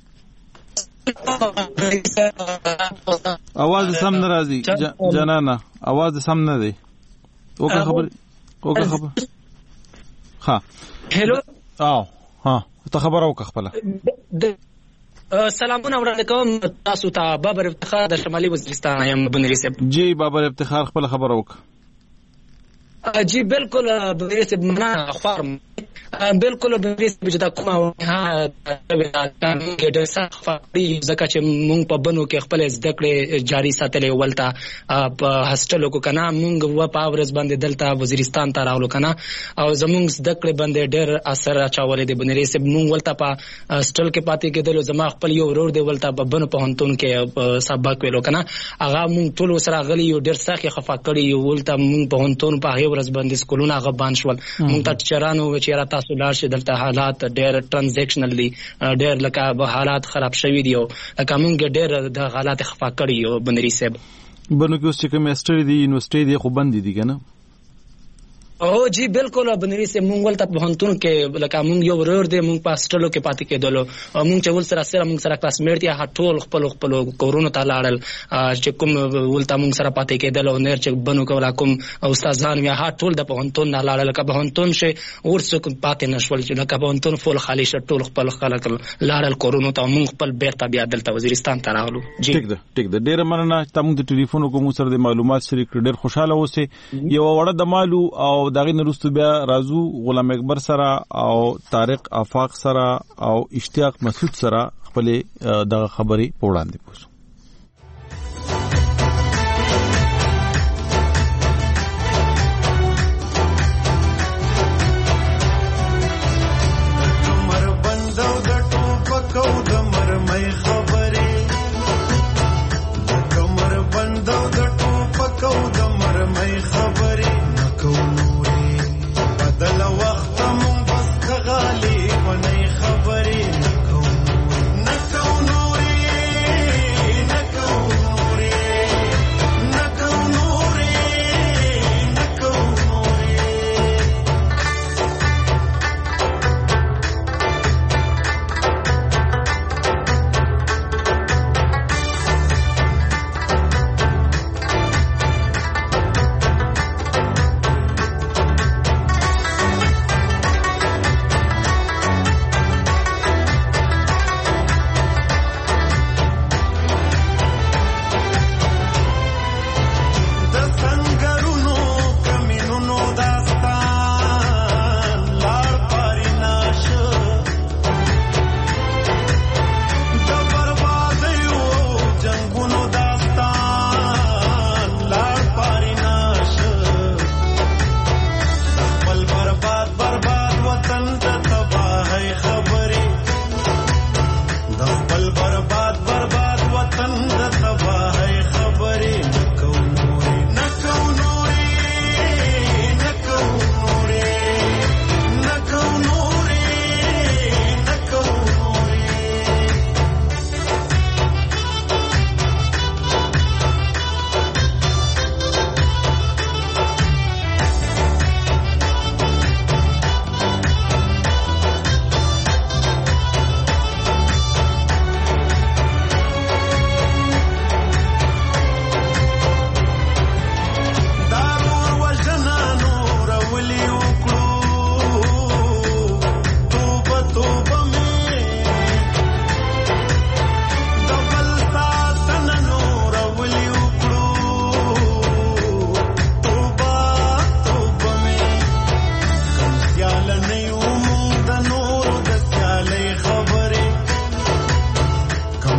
आवाज सम नाराजी जनाना आवाज सम न दे ओके खबर ओके खबर हाँ हेलो आओ हाँ तो खबर आओ खबला سلامونه علیکم تاسو ته بابر افتخار د شمالي وزیرستان یم بنری صاحب جی بابر افتخار خپل خبر وک جی بالکل بنری صاحب منا اخبار بالکل بنری صاحب چې دا کومه ها د ډېر سخت فقري ځکه چې مونږ په بنو کې خپل زده کړې جاری ساتلې ولته په هاستلو کو کنه مونږ و په ورځ باندې دلته وزیرستان ته راغلو کنه او زمونږ زده کړې باندې ډېر اثر اچولې دی بنری صاحب مونږ ولته په هاستل کې پاتې کېدل زما خپل یو ورور دی ولته په بنو په هنتون کې سبق ویلو کنه هغه مونږ ټول سره غلي یو ډېر سخت خفا کړی ولته مونږ په هنتون په هغه ورځ باندې سکولونه غبان شول مونږ ته چرانو چې را تاسو لار شي دلته حالات ډېر ټرانزیکشنلی ډېر لکه حالات خراب شوي دي او لکه مونږ ډېر د حالات خفا کړی یو بنری صاحب بنو کې اوس چې کوم استری دی یونیورسيټي دی خو بند دي کنه او جی بالکل بنری سے مونږ ولته په هنتون کې لکه مونږ یو ورور دی مونږ په هاستلو کې پاتې کېدلو او مونږ چې ول سره سره مونږ سره کلاس میټ یا ټول خپل خپل کورونو ته لاړل چې کوم ولته مونږ سره پاتې کېدل او نیر چې بنو کولا کوم استادان یا ټول د په هنتون نه لاړل لکه په هنتون شي ورڅ کوم پاتې نشول چې لکه په هنتون فول خالی شو ټول خپل خلک لاړل کورونو ته مونږ خپل بیرته بیا دلته وزیرستان ته راغلو جی ټیک ده ټیک ده ډیر مننه تاسو د ټلیفون کوم سره د معلومات شریک ډیر خوشاله اوسئ یو وړه د مالو او دغه نرستو بیا رازو غلام اکبر سره او طارق افاق سره او اشتیاق مسعود سره خپل دغه خبري وړاندې پوسو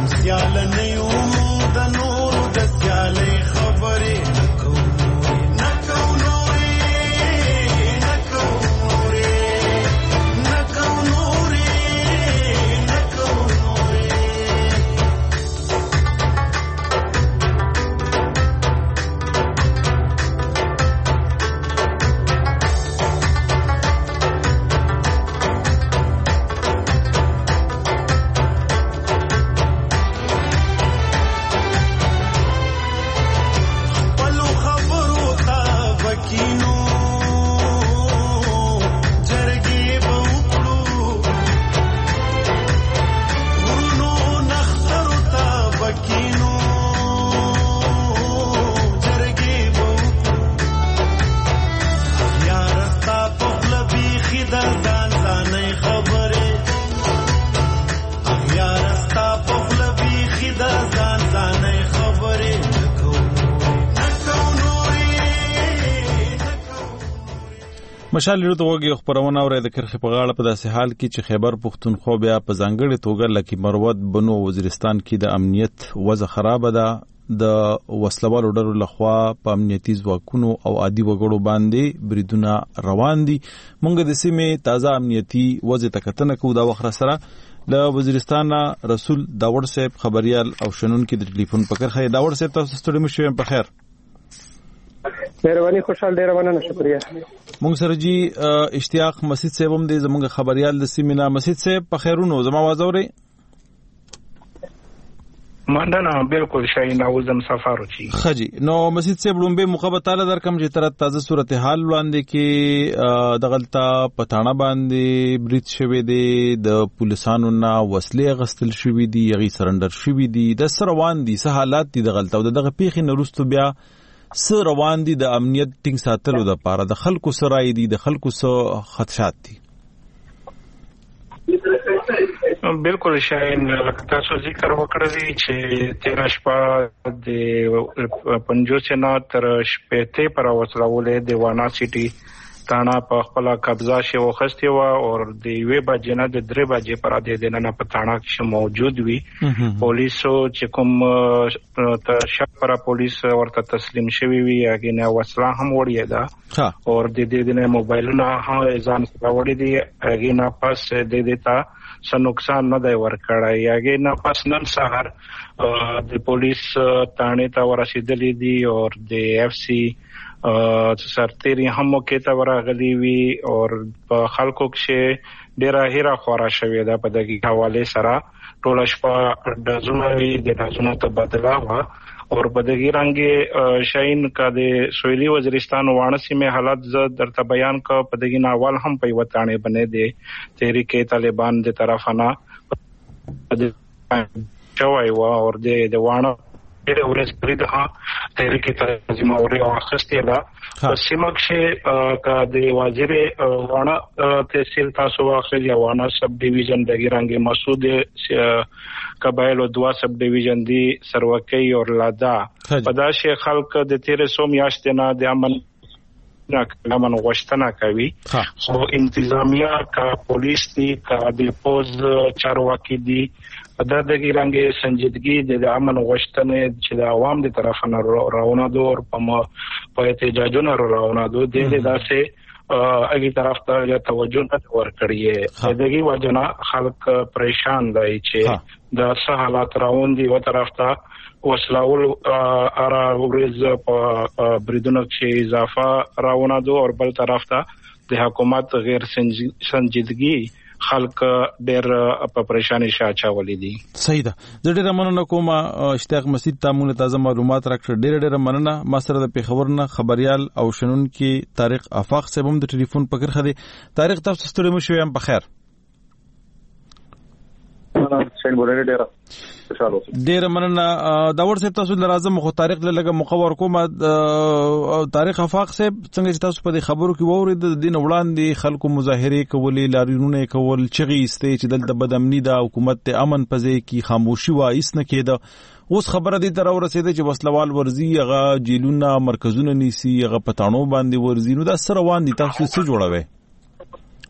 مشال لري توګي خبرونه اوري د کرخه په غاړه په داسې حال کې چې خیبر پښتونخوا بیا په ځانګړي توګه لکه مروت بنو وزیرستان کې د امنیت وضع خراب ده د وسلوالو ډلو لخوا په امنیتي ځواکونو او عادي وګړو باندې بریدونه روان دي. مونږ د سیمې تازه امنیتي وضع تکتنه کوو دا وخت سره له وزیرستان رسول داوړ صاحب خبريال او شنن کې د ټلیفون په کرخه داوړ صاحب تاسو ستړي مشو په خیر. مهرباني خوشحال ډیر مننه شکریہ. مونږ سره جی اشتیاق مسجد صاحب هم دې زمونږ خبريال د سیمینا مسجد صاحب په خیرونو زما आवाज اوري؟ مننه بالکل شاین اوزم سفارو چی خجی نو مسجد صاحب لومبه مخبت تعالی در کم چې تر تازه صورتحال وړاندې کې د غلطه پټانه باندې بریټ شوی دی د پولیسانو نه وسلې غستل شوی دی یغي سرندر شوی دی د سروان دي سه حالات دي د غلطه او دغه پیخي نرستو بیا سره روان دي د امنیت ټینګ ساتلو د پاره د خلکو سره دي د خلکو سره خدشات دي. بالکل شاین تاسو ذکر وکړی چې تیر شپه د پنځوس نه تر شپږ پر وسلولې د وانا سټي تانا په خپل قبضه شو خسته و او د یوې بجې نه د درې بجې پر د دننه په تانا کې موجود وي. پولیسو چې کوم ته شک پر پولیس ورته تسلیم شوی وي هغه نه وسله هم وړي ده او د دې د موبایلونو هم ځان سره وړي دي هغه نه پس د دې تا څه نقصان نه دی ورکړی هغه نه پس نن سهار د پولیس تانه ته ورسېدلې دي او د اف سی سرتيري هم موقع ته ورغلي وي او په خلکو کې ډیره هیره خورا شوې ده په دغه حواله سره ټول شپه د زموږ د نازونو تبادله وا او په دغه رنګ شاین کا د سویلي وزیرستان وانسی میں حالات ز درته بیان کا په دغه ناول هم په وطانه بنې دي تحریک طالبان د طرفانه چوي وا او د وانه د ورس پریده تحریک طالبان او اخستې ده سیمکشه کا د وزیر وانه تحصیل تاسو واخلي وانه سب ډیویژن دغه رنګ مسعود قبایل او دوا سب ډیویژن دی سروکی او لادا پداشه خلک د تیر سو میاشتې نه د امن نامن غوښتنه کوي خو انتظامیه کا پولیس دی کا د پوز چارواکي دی دا دغه رنګ سنجیدګي د امن غوښتنې چې د عوام د طرفانه راونه دور په په احتجاجونو راونه دو د داسې اګي طرف ته توجه نه ورکړي دغه وجنه خلک پریشان دي چې د څه حالات راون دي و طرف ته وسلاول ارا ورز په بریدونو کې اضافه راونه دو او بل طرف ته د حکومت غیر سنجیدګي خلک ډېر په پریشانی شاچا ولیدي. صحیح ده. د ډېر مننه کوم اشتیاق مسجد تامونه تازه معلومات راکړه ډېر ډېر مننه. ما سره د پیښور نه خبريال او شنن کې طارق افاق صاحب هم د ټلیفون په کرخه دي. طارق تاسو ستړي مو شوي هم په خیر. ډیر مننه دا ورته تاسو لازم خو تاریخ لږه مخور کوم تاریخ افاق صاحب څنګه چې تاسو په خبرو کې وورید د دین وړاندې خلکو مظاهره کولې لارینونه کول چغې استې چې دلته بدامنی دا حکومت ته امن پځې کی خاموشي وایس نه کېده اوس خبره دي تر ورسېده چې وسلوال ورزي هغه جیلونه مرکزونه نیسي هغه پټانو باندې ورزي نو دا سره روان دي تاسو څه جوړوي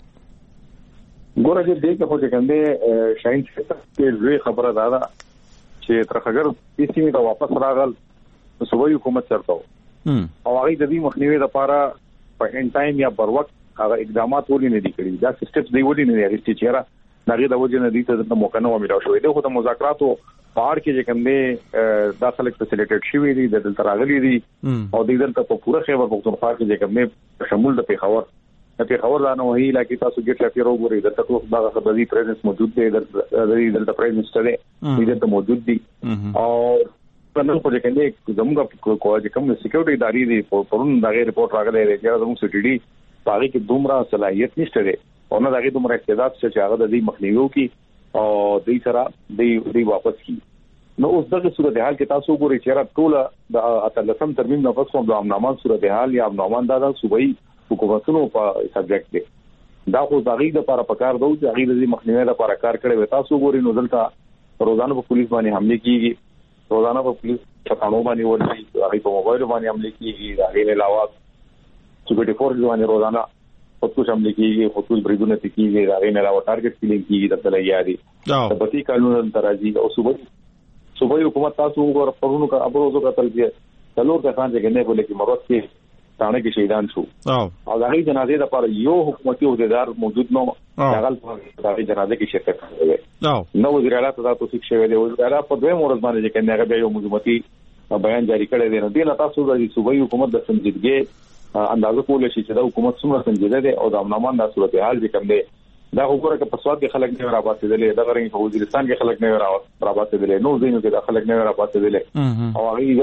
ګوره دې دې په څه کنده شاین څه لوی خبره ده چې ترخګر د سیمې ته واپس راغل صوبایي حکومت چرته او هغه د دې مخنیوي لپاره په ان ټایم یا بر وخت هغه اقدامات ولې نه دي کړی دا سټپس دی ولې نه لري چې چیرې دغه د وجه نه دي ته د موقع نه ومنل شوې ده خو د مذاکراتو پاړ کې چې کوم دي داخله فیسیلیټیټ شوی دي د دلته راغلي دي او د دې په پوره خیبر پختونخوا کې چې کوم دي شمول د پیښور د پیښور لانه وهي لکه تاسو ګټ لپاره وګورئ د تاسو دغه خبري پریزنس موجود دی د دلته پرایم منسټر دی دلته موجود دي او په نن په کې نه زموږ کوه کوم سکیورټي ادارې دي پرون دغه ریپورت راغلی دی چې زموږ سی ټي ډي پاره کې دومره صلاحيت نشته دی او نه دغه دومره استعداد چې هغه د دې مخنیوي کوي او د دې سره د دې واپس کی نو اوس دغه صورتحال کې تاسو ګورئ چې را ټول د اتلسم ترمیم نه پس کوم د امنامان صورتحال یا امنامان دا د صوبایي حکومتونو په سبجیکټ دی دا خو دغه د لپاره پکار دی چې هغه د مخنیوي لپاره کار کړي وي تاسو ګورئ نو دلته روزانه په پولیس باندې حمله کیږي روزانه په پولیس ټکانو باندې ورته هغه په موبایل باندې حمله کیږي دا غیر علاوه سکیورټي فورس باندې روزانه خودکش حمله کیږي خودکش بریدونه کیږي دا غیر علاوه ټارګټ کیلینګ کیږي د تلایاري د بتی قانون ترازی او صوبایي صوبایي حکومت تاسو وګور پرونو کا ابروزو کا تلګي څلور کسان چې ګنې بولې کې مراد کې ثانه کې شهیدان شو او هغه جنازې لپاره یو حکومتي عہدیدار موجود نو هغه په جنازې کې شرکت کوي نو وزیر اعلی تاسو څه شوی دی وزیر اعلی په دوه مورز باندې چې کنه هغه یو حکومتي بیان جاری کړی دی نو دغه تاسو د صوبایي حکومت د سنجیدګۍ اندازه کولای شي چې دا حکومت څومره سنجیده دی او د امنامان د صورتحال چې کوم دی دا وګوره چې په سواد کې خلک نه راپاتېدل دا غرنګ په وزیرستان کې خلک نه راپاتېدل نو ځینو کې د خلک نه راپاتېدل او هغه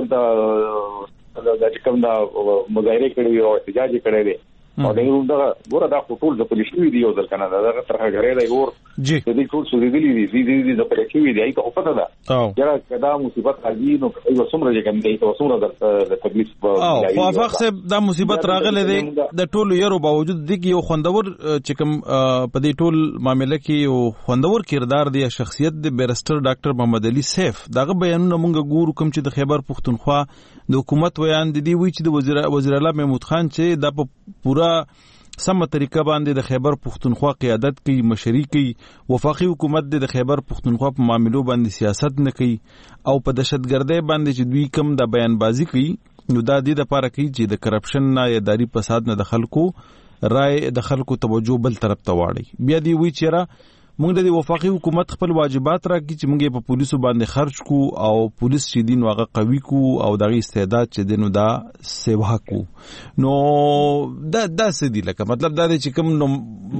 دلته د چې کوم دا مظاهره کړي او احتجاج کړي دي او دا ګوره دا ټول د پولیسو دی او د کنه دا ترغه غړي دی اور چې دې ټول سوزیدلی دي دې دې د پولیسو دی ای ته پته ده چې کدا مصیبت راځي نو یو څومره چې کوم دی ته څومره د تکلیف او وافق صاحب دا مصیبت راغله دی د ټول یو باوجود دی یو خوندور چې کوم په دې ټول معاملې کې یو خوندور کردار دی شخصیت د بیرستر ډاکټر محمد علي سیف دغه بیانونه مونږ ګورو کوم چې د خیبر پختونخوا د حکومت ویان دي وی چې د وزیر وزیر اعلی محمود خان چې د پورا سمه طریقه باندې د خیبر پختونخوا قیادت کوي مشري کوي وفاقي حکومت د خیبر پختونخوا په معاملو باندې سیاست نه کوي او په دهشتګردۍ باندې چې دوی کم د بیان بازی کوي نو دا د لپاره کوي چې د کرپشن نه یا داری فساد نه د خلکو رائے د خلکو توجه بل طرف ته واړي بیا دی وی چیرې موږ د وفاقي حکومت خپل واجبات راکړي چې موږ په پولیسو باندې خرج کو او پولیس چې دین واغه قوي کو او دغه استعداد چې دینو دا سیوا کو نو دا دا سدي لکه مطلب دا چې کوم نو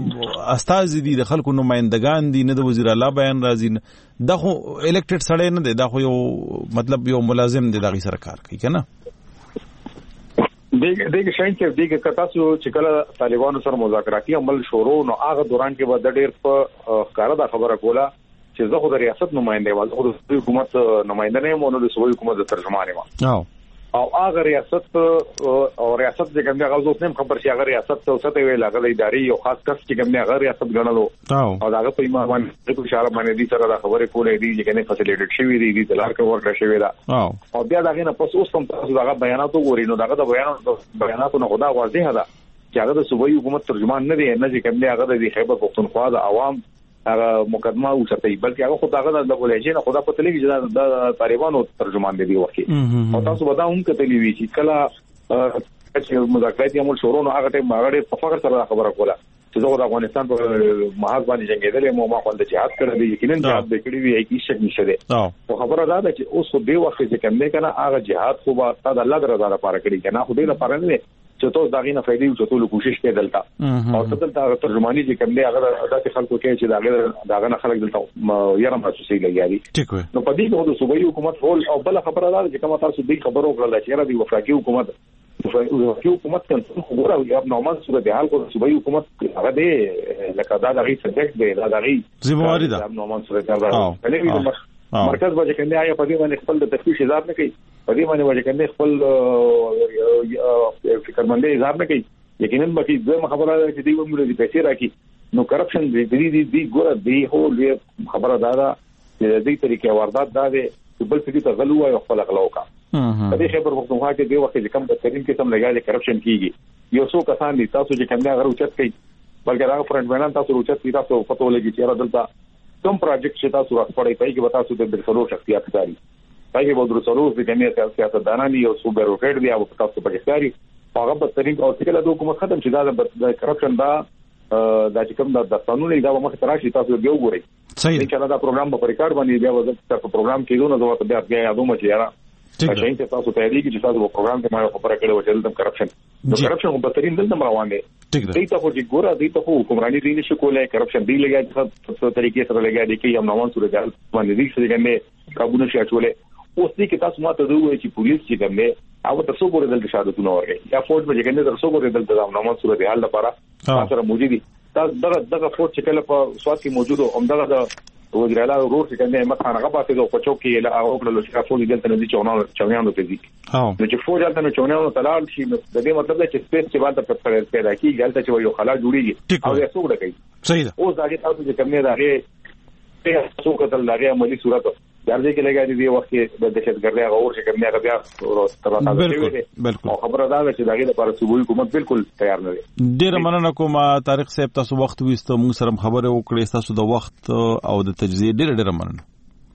استاد دي د خلکو نمائندگان دي نه د وزیر اعلی بیان راځي دا خو الیکټډ سړی نه دی دا خو یو مطلب یو ملازم دی دغه سرکار کوي کنه دغه دغه شین چې دغه کتاسو چې کله طالبانو سره مذاکراتي عمل شروع نو هغه دوران کې به د ډېر په ښکارا د خبره کوله چې زه خو د ریاست نمائنده وال خو د حکومت نمائنده نه مونږ د صوبایي حکومت د ترجمان یم او هغه ریاست او ریاست چې کوم هغه اوس نیم خبر شي هغه ریاست څه څه ویل هغه د ادارې یو خاص کس چې کوم هغه ریاست غنلو او هغه په ایمان باندې په اشاره باندې دي سره د خبرې کولې دي چې کنه فیسیلیټیټ شوی دي د لار کې ورکړل شوی دا او بیا دغه نه پس اوس هم تاسو دغه بیانات وګورئ نو دغه د بیاناتو بیاناتو نه خدا واضح ده چې هغه د صوبایي حکومت ترجمان نه دی نه چې کوم هغه د خیبر پختونخوا د عوام هغه مقدمه او چتای بلکې هغه خو دغه د ولایجن خدا په تلګي چې د طالبانو ترجمان دی وکی او تاسو به دا هم کتلی وی چې کله چې مذاکرات عمل شروع نو هغه ټیم هغه په فخر سره خبره کوله چې د افغانستان په محاذ باندې جنگیدل مو ما خپل د جهاد کړی دی یقینا جهاد وکړي وی هیڅ شک نشته دی او خبره دا ده چې اوس په دې وخت کې کوم نه کنه هغه جهاد خو به تاسو الله رضا لپاره کړی کنه خو دې لپاره نه چې تاسو داغه نه فائدې او ټول کوشش کوي دلته او دلته ترجمانی چې کوم نه هغه د خلکو کې چې داغه داغه نه خلک دلته یاره محسوسي لګیاري نو په دې کې د صوبایي حکومت ټول او بل خبره ده چې کوم تاسو دې خبرو کړل چې را دی وفاقي حکومت وفاقي حکومت کنه خو ګوره یو نورمال صورت حال کو صوبایي حکومت هغه دې لکه دا دغه سبجیکټ دی دا دغه ذمہواری ده نورمال صورت حال مرکز به کنه آیا په دې باندې خپل د تفتیش اظهار نه کوي په دې باندې وجه کنه خپل فکرمندۍ اظهار نه کوي یقینا به دې خبره ده چې دوی موږ دې پیسې راکې نو کرپشن دې دې دې ګوره دې هو خبره ده چې دې طریقې واردات ده چې بل څه ته غلو او خپل غلو کا په دې خبر وختونه کې دې وخت چې کوم د ترین کې سم لګاله کرپشن کیږي یو څو کسان دي تاسو چې کوم نه غرو چت کوي بلکې هغه فرند باندې تاسو روچت کی تاسو پته ولګي چې را دلته کوم پروجیکټ چې تاسو راځپړی پای کې تاسو د درسلو شخصیت کاری پای کې به درسلو د جمعیت سیاستدانان یو صوبې روټیټ دی او تاسو په ښکاری هغه په طریق او څنګه د حکومت ختم شي دا د کرپشن دا دا چې کوم د قانوني دا مخ ته راشي تاسو به وګورئ صحیح چې دا پروګرام په ریکارډ باندې بیا وځي په پروګرام کې نو زه بیا بیا یادوم چې یاره چې تاسو ته دی چې تاسو په پروګرام کې ما خبره کړې و چې د کرپشن د کرپشن په ترين دلته روان دي دې ته خو چې ګوره دې ته خو حکومرانی دی نشي کولای کرپشن دی لګي په طریقې سره لګي دي کې یم نوان سره ځل باندې دې څه څنګه قابو نشي اچولې اوس دې کې تاسو ماته دوی چې پولیس چې ګمې او تاسو ګورئ دلته شهادتونه ورغی یا فورټ به څنګه تاسو ګورئ دلته نوان سره د حال لپاره سره موجود دي دا دغه دغه فورټ چې کله په سواد کې موجود او همدغه د وزیر اعلی ورور چې کنده مخانه غبا ته په چوک کې لا او کله چې فورټ دلته نه دي چونانو چونانو ته دي نو چې فورټ دلته نه چونانو تلال شي د دې مطلب دی چې سپیس چې باندې په پیدا کیږي دلته چې یو خلا جوړیږي او یې څوک راکړي صحیح ده اوس دا چې تاسو چې کومه دا غي څوک ته لاري عملی صورت درځي کې لګا دي وخت کې د دهشتګردي غور چې کومه غبیا ترغه بالکل او خبره دا چې دغه لپاره صوبوي حکومت بالکل تیار نه دی ډیر مننه کوم طارق صاحب تاسو وخت وستو موږ سره خبره وکړې تاسو د وخت او د تجزیه ډیر ډیر مننه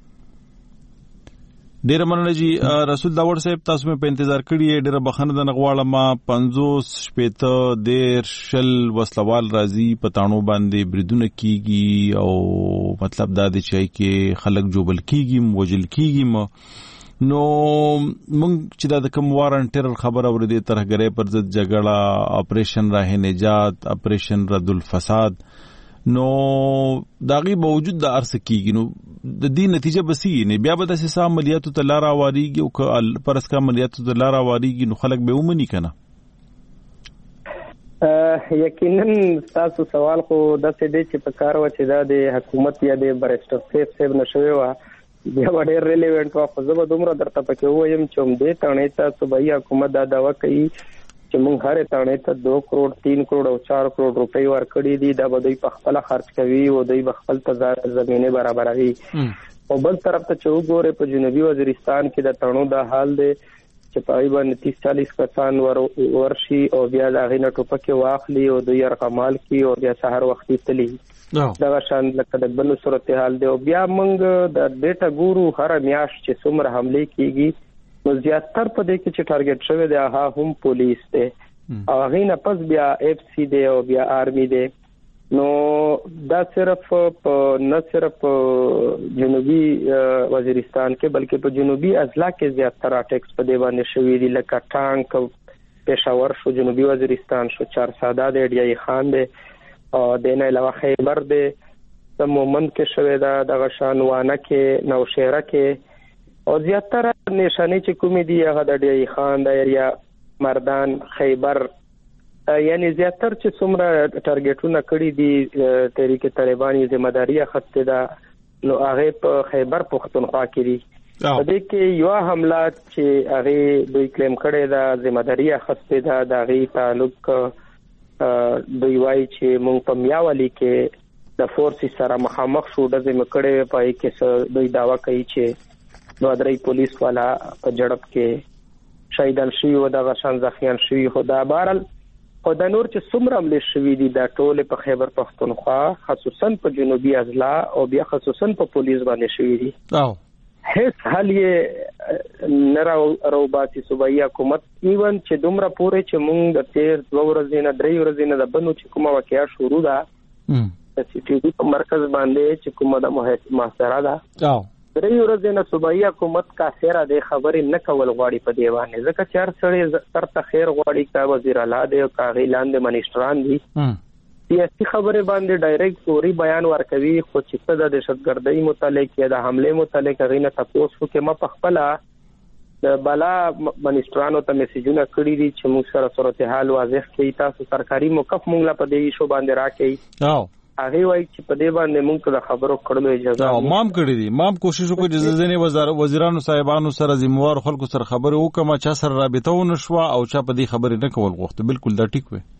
ډیر مننه جی رسول داور صاحب تاسو مې په انتظار کړی ډیر بخنه د نغواړه ما پنځوس شپېته ډیر شل وسلوال راځي پټانو باندې بریدونه کیږي او مطلب دا دی چې کې خلک جوبل کیږي وجل کیږي نو موږ چې دا د کوم وارنټر خبر اوریدي ترهګری پر ضد جګړه اپریشن راه نجات اپریشن رد الفساد نو داغي باوجود د ارس کیږي نو د دې نتیجه بسی نه بیا به د سیاسي عملیاتو ته لار واریږي او ک پرسکا عملیاتو ته لار واریږي نو خلک به ومني کنه یقینا تاسو سوال خو د څه دې چې په کار و چې د حکومت یا د برسټر سیف سیف نشوي وا بیا ډېر ریلیونت وا خو زه به دومره درته پکې وایم چې هم دې تانه ته صوبایي حکومت دا داوا کوي چې موږ هر تانه ته دو کروڑ تین کروڑ او چار کروڑ روپۍ ورکړي دي دا به دوی په خپل خرج کوي او دوی په خپل ته زمينه برابروي او بل طرف ته چې وګوره په جنوبي وزیرستان کې د تڼو د حال دی چې په ای باندې تیس چالیس کسان ور ورشي او بیا د غینه ټوپکه واخلي او دوی ارقامال کی او بیا سحر وختي تلی دا شان لکه د بل صورتحال دی او بیا موږ د ډیټا ګورو هر میاش چې څومره حمله کیږي نو زیاتر په دې کې چې ټارګټ شوی دی هغه هم پولیس دی او هغه نه پس بیا اف سی دی او بیا آرمی دی نو دا صرف په نه صرف جنوبي وزیرستان کې بلکې په جنوبي اضلاع کې زیاتره اٹیکس په دی باندې شوی دي لکه ټانک پېښور شو جنوبي وزیرستان شو چار ساده دی ډیای خان دی او د نه علاوه خیبر دی د مومند کې شوی دا د غشانوانه کې نوشهره کې او زیاتره نشانه چې کومې دي هغه د ډی خان د ایریا مردان خیبر یعنی زیاتره چې څومره ټارګټونه کړی دي تحریک طالبان یې ذمہ داری اخته ده نو هغه په خیبر پختونخوا کې دي په دې کې یو حمله چې هغه دوی کلیم کړی ده ذمہ داری اخته ده د هغه تعلق دوی وایي چې مونږ په میاوالي کې د فورس سره مخامخ شو د ذمہ کړی په کې دوی داوا کوي چې نو درې پولیس والا په جړب کې شهیدان شوی و د غشان ځخیان شوی خدا بارل او د نور چې څومره عمل شوی دي د ټول په خیبر پختونخوا خصوصا په جنوبي اضلاع او بیا خصوصا په پولیس باندې شوی دي او هیڅ حل یې نه راوباسي صوبایي حکومت ایون چې دومره پوره چې مونږ د تیر دوه ورځې نه درې ورځې نه د بنو چې کومه واقعیا شروع ده د سی ټي ډي په مرکز باندې چې کومه د محاصره ده او درې ورځې نه صوبایي حکومت کا خیره د خبرې نه کول غواړي په دیوانه ځکه چې هر سړی ترته خیر غواړي کا وزیر اعلی دی او کا غیلان د منیسټران دي سیاسي خبره باندې ډایرکټ فوري بیان ورکوي خو چې د دهشتګردۍ متعلق یا د حمله متعلق غینه تاسو کې ما په خپل د بالا منیسټرانو ته میسجونه کړی دي چې موږ سره صورتحال واضح کړي تاسو سرکاري موقف موږ لا په دې شو باندې راکړي او هغه وایي چې په دې باندې موږ د خبرو کړلو اجازه او مام کړی دي مام کوشش وکړي چې ځینې وزیر وزیرانو صاحبانو سره ذمہوار خلکو سره خبرې وکړه چا سره رابطه ونشوه او چا په دې خبرې نه کول غوښته بالکل دا ټیک وي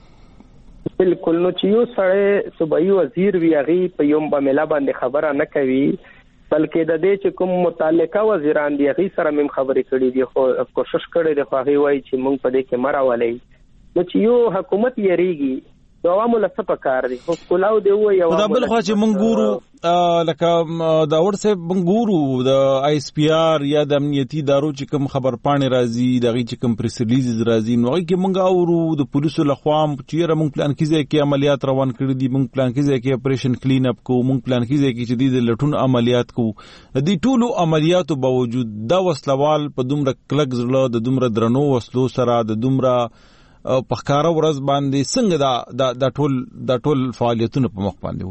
بالکل نو چې یو سره صوبایي وزیر وی هغه په یوم باندې باندې خبره نه کوي بلکې د دې چې کوم متعلقه وزیران دي هغه سره مم خبرې کړي دي خو کوشش کړي دي خو هغه وایي چې موږ په دې کې مراولې نو چې یو حکومت یریږي عوامو له څه پکار دي خو کلاو دی وای یو دا بل خو چې مونږ ګورو لکه دا ورسه مونږ ګورو د آی اس پی آر یا د امنیتي ادارو چې کوم خبر پاڼې راځي دغه چې کوم پریس ریلیز راځي نو هغه کې مونږ اورو د پولیسو لخوا چې مونږ پلان کیږي کې عملیات روان کړی دي مونږ پلان کیږي کې اپریشن کلین اپ کو مونږ پلان کیږي چې د لټون عملیات کو د دې ټولو عملیاتو باوجود دا وسلوال په دومره کلک زړه د دومره درنو وسلو سره د دومره په ښکارا ورځ باندې څنګه دا دا ټول دا ټول فعالیتونه په مخ باندې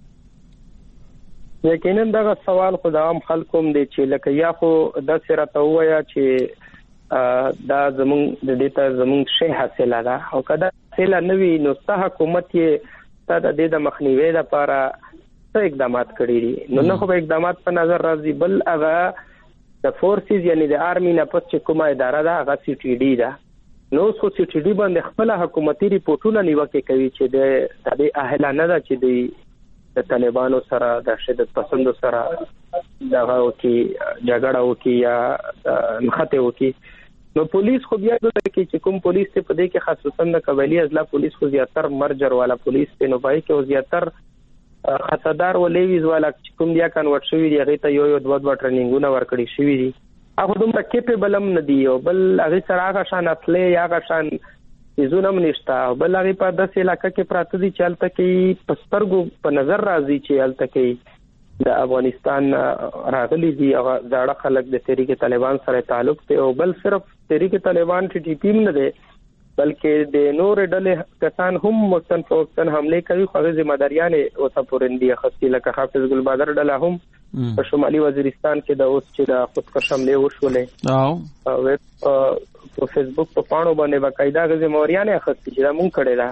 وړي یقینا دا سوال خو د عام خلکو هم دی چې لکه یا خو د سره ته وایا چې دا زمون د دې ته زمون شی حاصله ده او کدا حاصله نوي نو څه حکومت یې ستاسو د دې مخنیوي لپاره څه اقدامات کړی دي نو نه خو اقدامات په نظر راځي بل هغه د فورسز یعنی د آرمی نه پس چې کومه اداره ده هغه سی ټي ډي ده نو سو سی ټي ډي باندې خپل حکومتي ریپورتونه نیوکه کوي چې د د اهلانه ده چې د طالبانو سره د شدت پسندو سره دغه وکي جګړه وکي یا مخته وکي نو پولیس خو بیا د کې چې کوم پولیس ته په دې کې خاصه د قبایلی ازلا پولیس خو زیاتر مرجر والا پولیس ته نو پای کې زیاتر خطردار ولېویز والا چې کوم بیا کنورټ شوی دی هغه ته یو یو دوه دوه ټریننګونه ورکړي شوی دي هغه دومره کېپیبل هم نه دی او بل هغه سره هغه شان اصلي هغه شان زونم نشتا بل هغه په داسې علاقې کې پراته دي چې الته کې پسترګو په نظر راځي چې الته کې د افغانستان راغلي دي هغه ځاړه خلک د تحریک طالبان سره تعلق ته او بل صرف تحریک طالبان ټي ټي پی نه دی بلکې د نور ډلې کسان هم مستن فوکسن حمله کوي خو ذمہ داریان او سپورندي خاصی لکه حافظ ګل بدر ډله هم په شمالي وزیرستان کې د اوس چې د خودکش حمله وشولې او په فیسبوک په پاڼو باندې باقاعده غزي موريانه خاصی چې دا مونږ کړی دا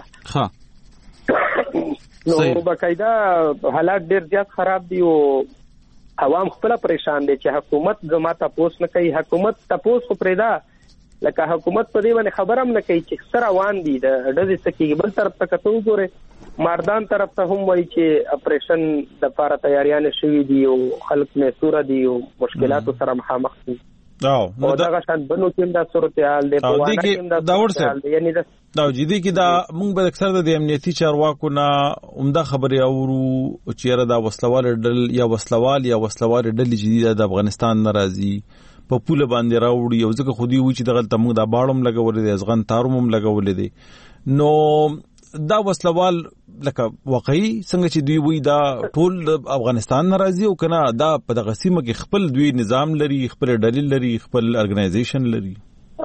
ها نو باقاعده حالات ډیر زیات خراب دي او عوام خپل پریشان دي چې حکومت زما تاسو نه کوي حکومت تاسو خو پرېدا لکه حکومت په دې باندې خبرم نه کوي چې سره روان دي د ډزې سکیږي بل طرف ته کتو ګوره مردان طرف ته هم وایي چې اپریشن د لپاره تیاریان شوي دي او خلک مسوره دي او مشکلاتو سره مخامخ دي او نو دا غشان بنو کې دا صورتحال دی په وانا کې دا صورتحال دی یعنی دا دا جدي کې دا موږ به اکثر د امنیتي چارواکو نه عمده خبري اورو چې را دا وسلوال ډل یا وسلوال یا وسلوال ډل جديده د افغانستان ناراضي په پوله باندې راوړي او ځکه خودي وی چې دغه تمغه د باړم لګولې دي ازغن تاروم هم لګولې دي نو دا وسلوال لکه واقعي څنګه چې دوی وی دا ټول افغانستان ناراضي او کنه دا په دغه سیمه کې خپل دوی نظام لري خپل دلیل لري خپل ارګنایزیشن لري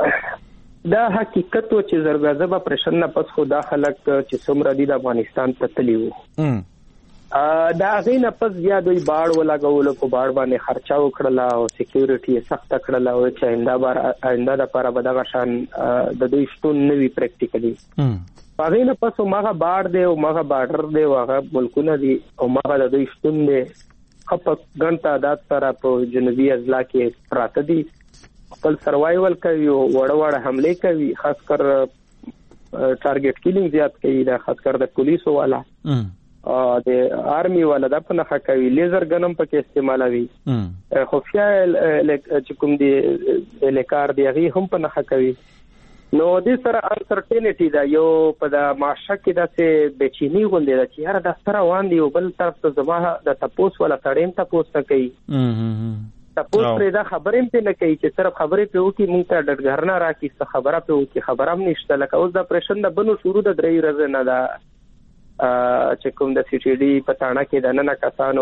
دا حقیقت و چې زرګازه به پرشن نه پس خدا خلک چې څومره دي د افغانستان ته تلی وو دا غینه پس بیا دوی باړ ولاګول په باړ باندې خرچا وکړل او سکیورټي سخت کړل او چې آینده بار آینده د لپاره به دغه شان د دوی شتون نوي پریکټیکلی غینه پس ماغه باړ دی او ماغه بارډر دی او هغه ملکونه دي او ماغه د دوی شتون دی خپ غنټه عادت سره په جنوبي اضلاع کې پراته دي خپل سروایوال کوي او وړ وړ حمله کوي خاص کر ټارګټ کیلینګ زیات کوي دا خاص کر د پولیسو والا ا د آرمي والا د په نخ کوي لیزر غنم پکې استعمالوي خفیا چې کوم دي الکار دی هغه هم په نخ کوي نو د سره انسرټینټی دا یو په د معاشه کې د بچینی غونډه د چې هر د سره وان دی بل طرف ته زما د تپوس ولا تړین تپوس نه کوي تپوس پرې دا خبرې په نه کوي چې صرف خبرې په وکی مونږ ته ډډګرنه راکې څه خبره په وکی خبره هم نشته لکه اوس د پرشن د بنو شروع د درې ورځې نه دا چې کوم د سی ټي ډي پټاڼه کې د نن کسانو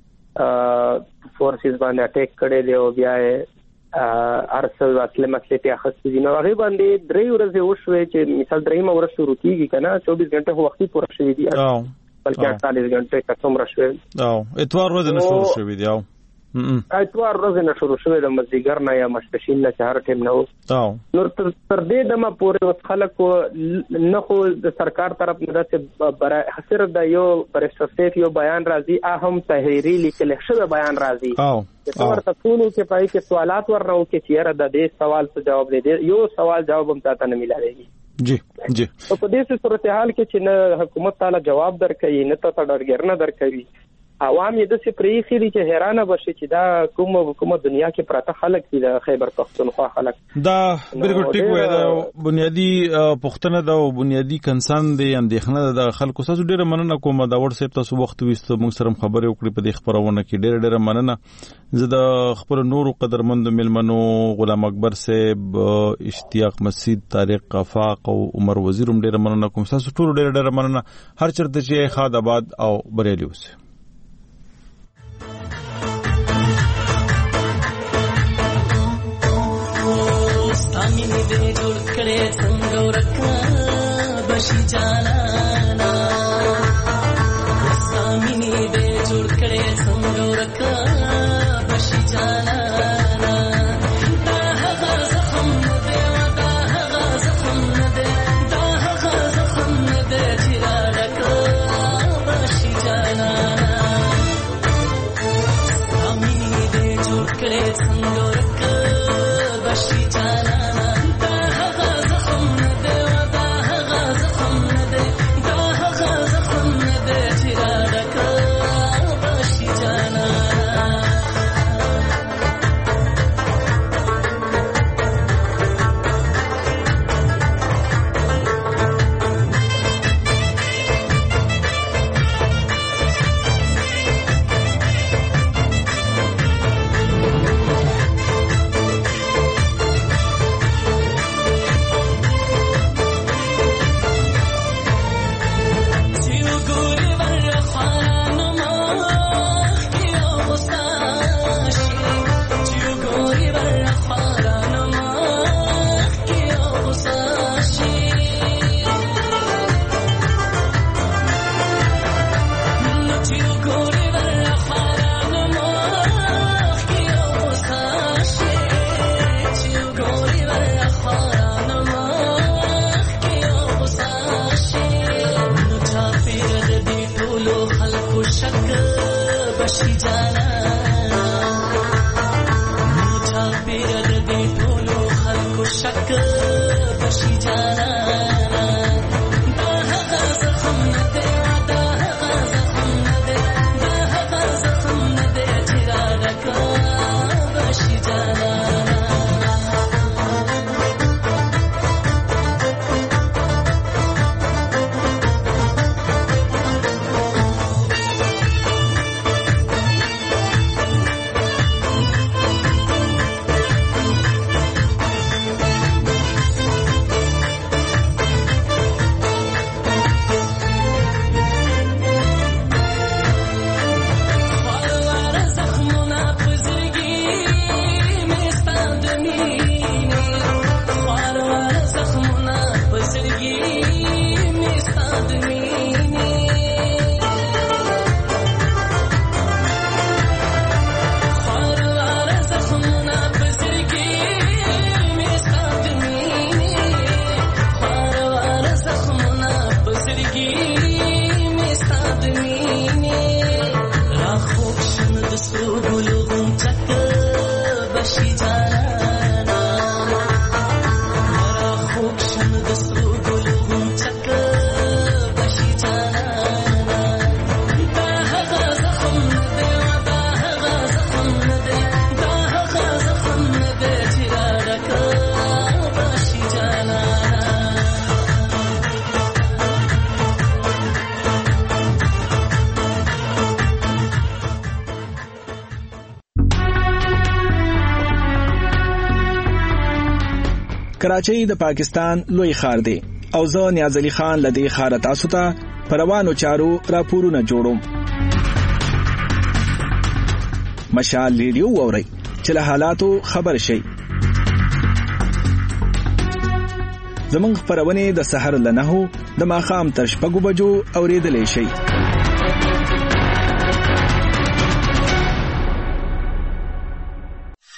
فورسز باندې اٹیک کړي دی او بیا ارسل اصله مسلې ته اخستې دي نو هغه باندې درې ورځې وشوي چې مثال درېمه ورځ شروع کیږي کنه چوبیس غنټه خو وختي پوره شوی دی بلکې اړتالیس غنټه کڅوم را شوی او اتوار ورځ نه شروع شوی دی او اتوار ورځ نه شروع شوی د مزګر نه یا مشپشین نه هر ټیم نه او نور تر دې دمه پورې وس خلکو نه خو د سرکار طرف نه د حسر د یو پرسټیټ یو بیان راځي اهم تحریری لیکل شوی بیان راځي او چې ورته ټولو کې پای کې سوالات ورنو کې چیرې د دې سوال څه جواب دی یو سوال جواب هم تاسو نه ملایږي جی جی په دې صورتحال کې چې نه حکومت تعالی جواب درکړي نه ته ډرګر نه درکړي عوام یې د سپری خېری چې حیرانه بشي چې دا کوم کوم دنیا کې پراته خلک دي د خیبر پختونخوا خلک دا بالکل ټیک وای دا بنیادی پښتنه دا بنیادی کنسان دی اندېښنه د خلکو سره ډیره مننه کوم دا وړ سپ تاسو وخت وست موږ سره خبرې وکړې په دې خبرونه کې ډیره ډیره مننه زه د خبر نورو قدرمند ملمنو غلام اکبر صاحب اشتیاق مسجد طارق افاق او عمر وزیرم ډیره مننه کوم تاسو ټول ډیره ډیره مننه هر چرته چې خاد آباد او بریالي اوسئ. سامینه دې جوړ کړې څنګه ورکا بشي جالانا سامینه دې جوړ کړې څنګه ورکا بشي جالانا دا هغه زخم دې دا هغه زخم دې دا هغه زخم دې چې راکا بشي جالانا سامینه دې جوړ کړې څنګه ورکا بشي جالانا کراچۍ د پاکستان لوی ښار دی او زه نیاز علي خان لدی ښار تاسو ته پروانو چارو راپورونه جوړوم. مشال ریډیو ووري چې له حالاتو خبر شي. زمونږ خبرونه د سحر لنهو د ماخام تر شپږو بجو اوریدلې شي.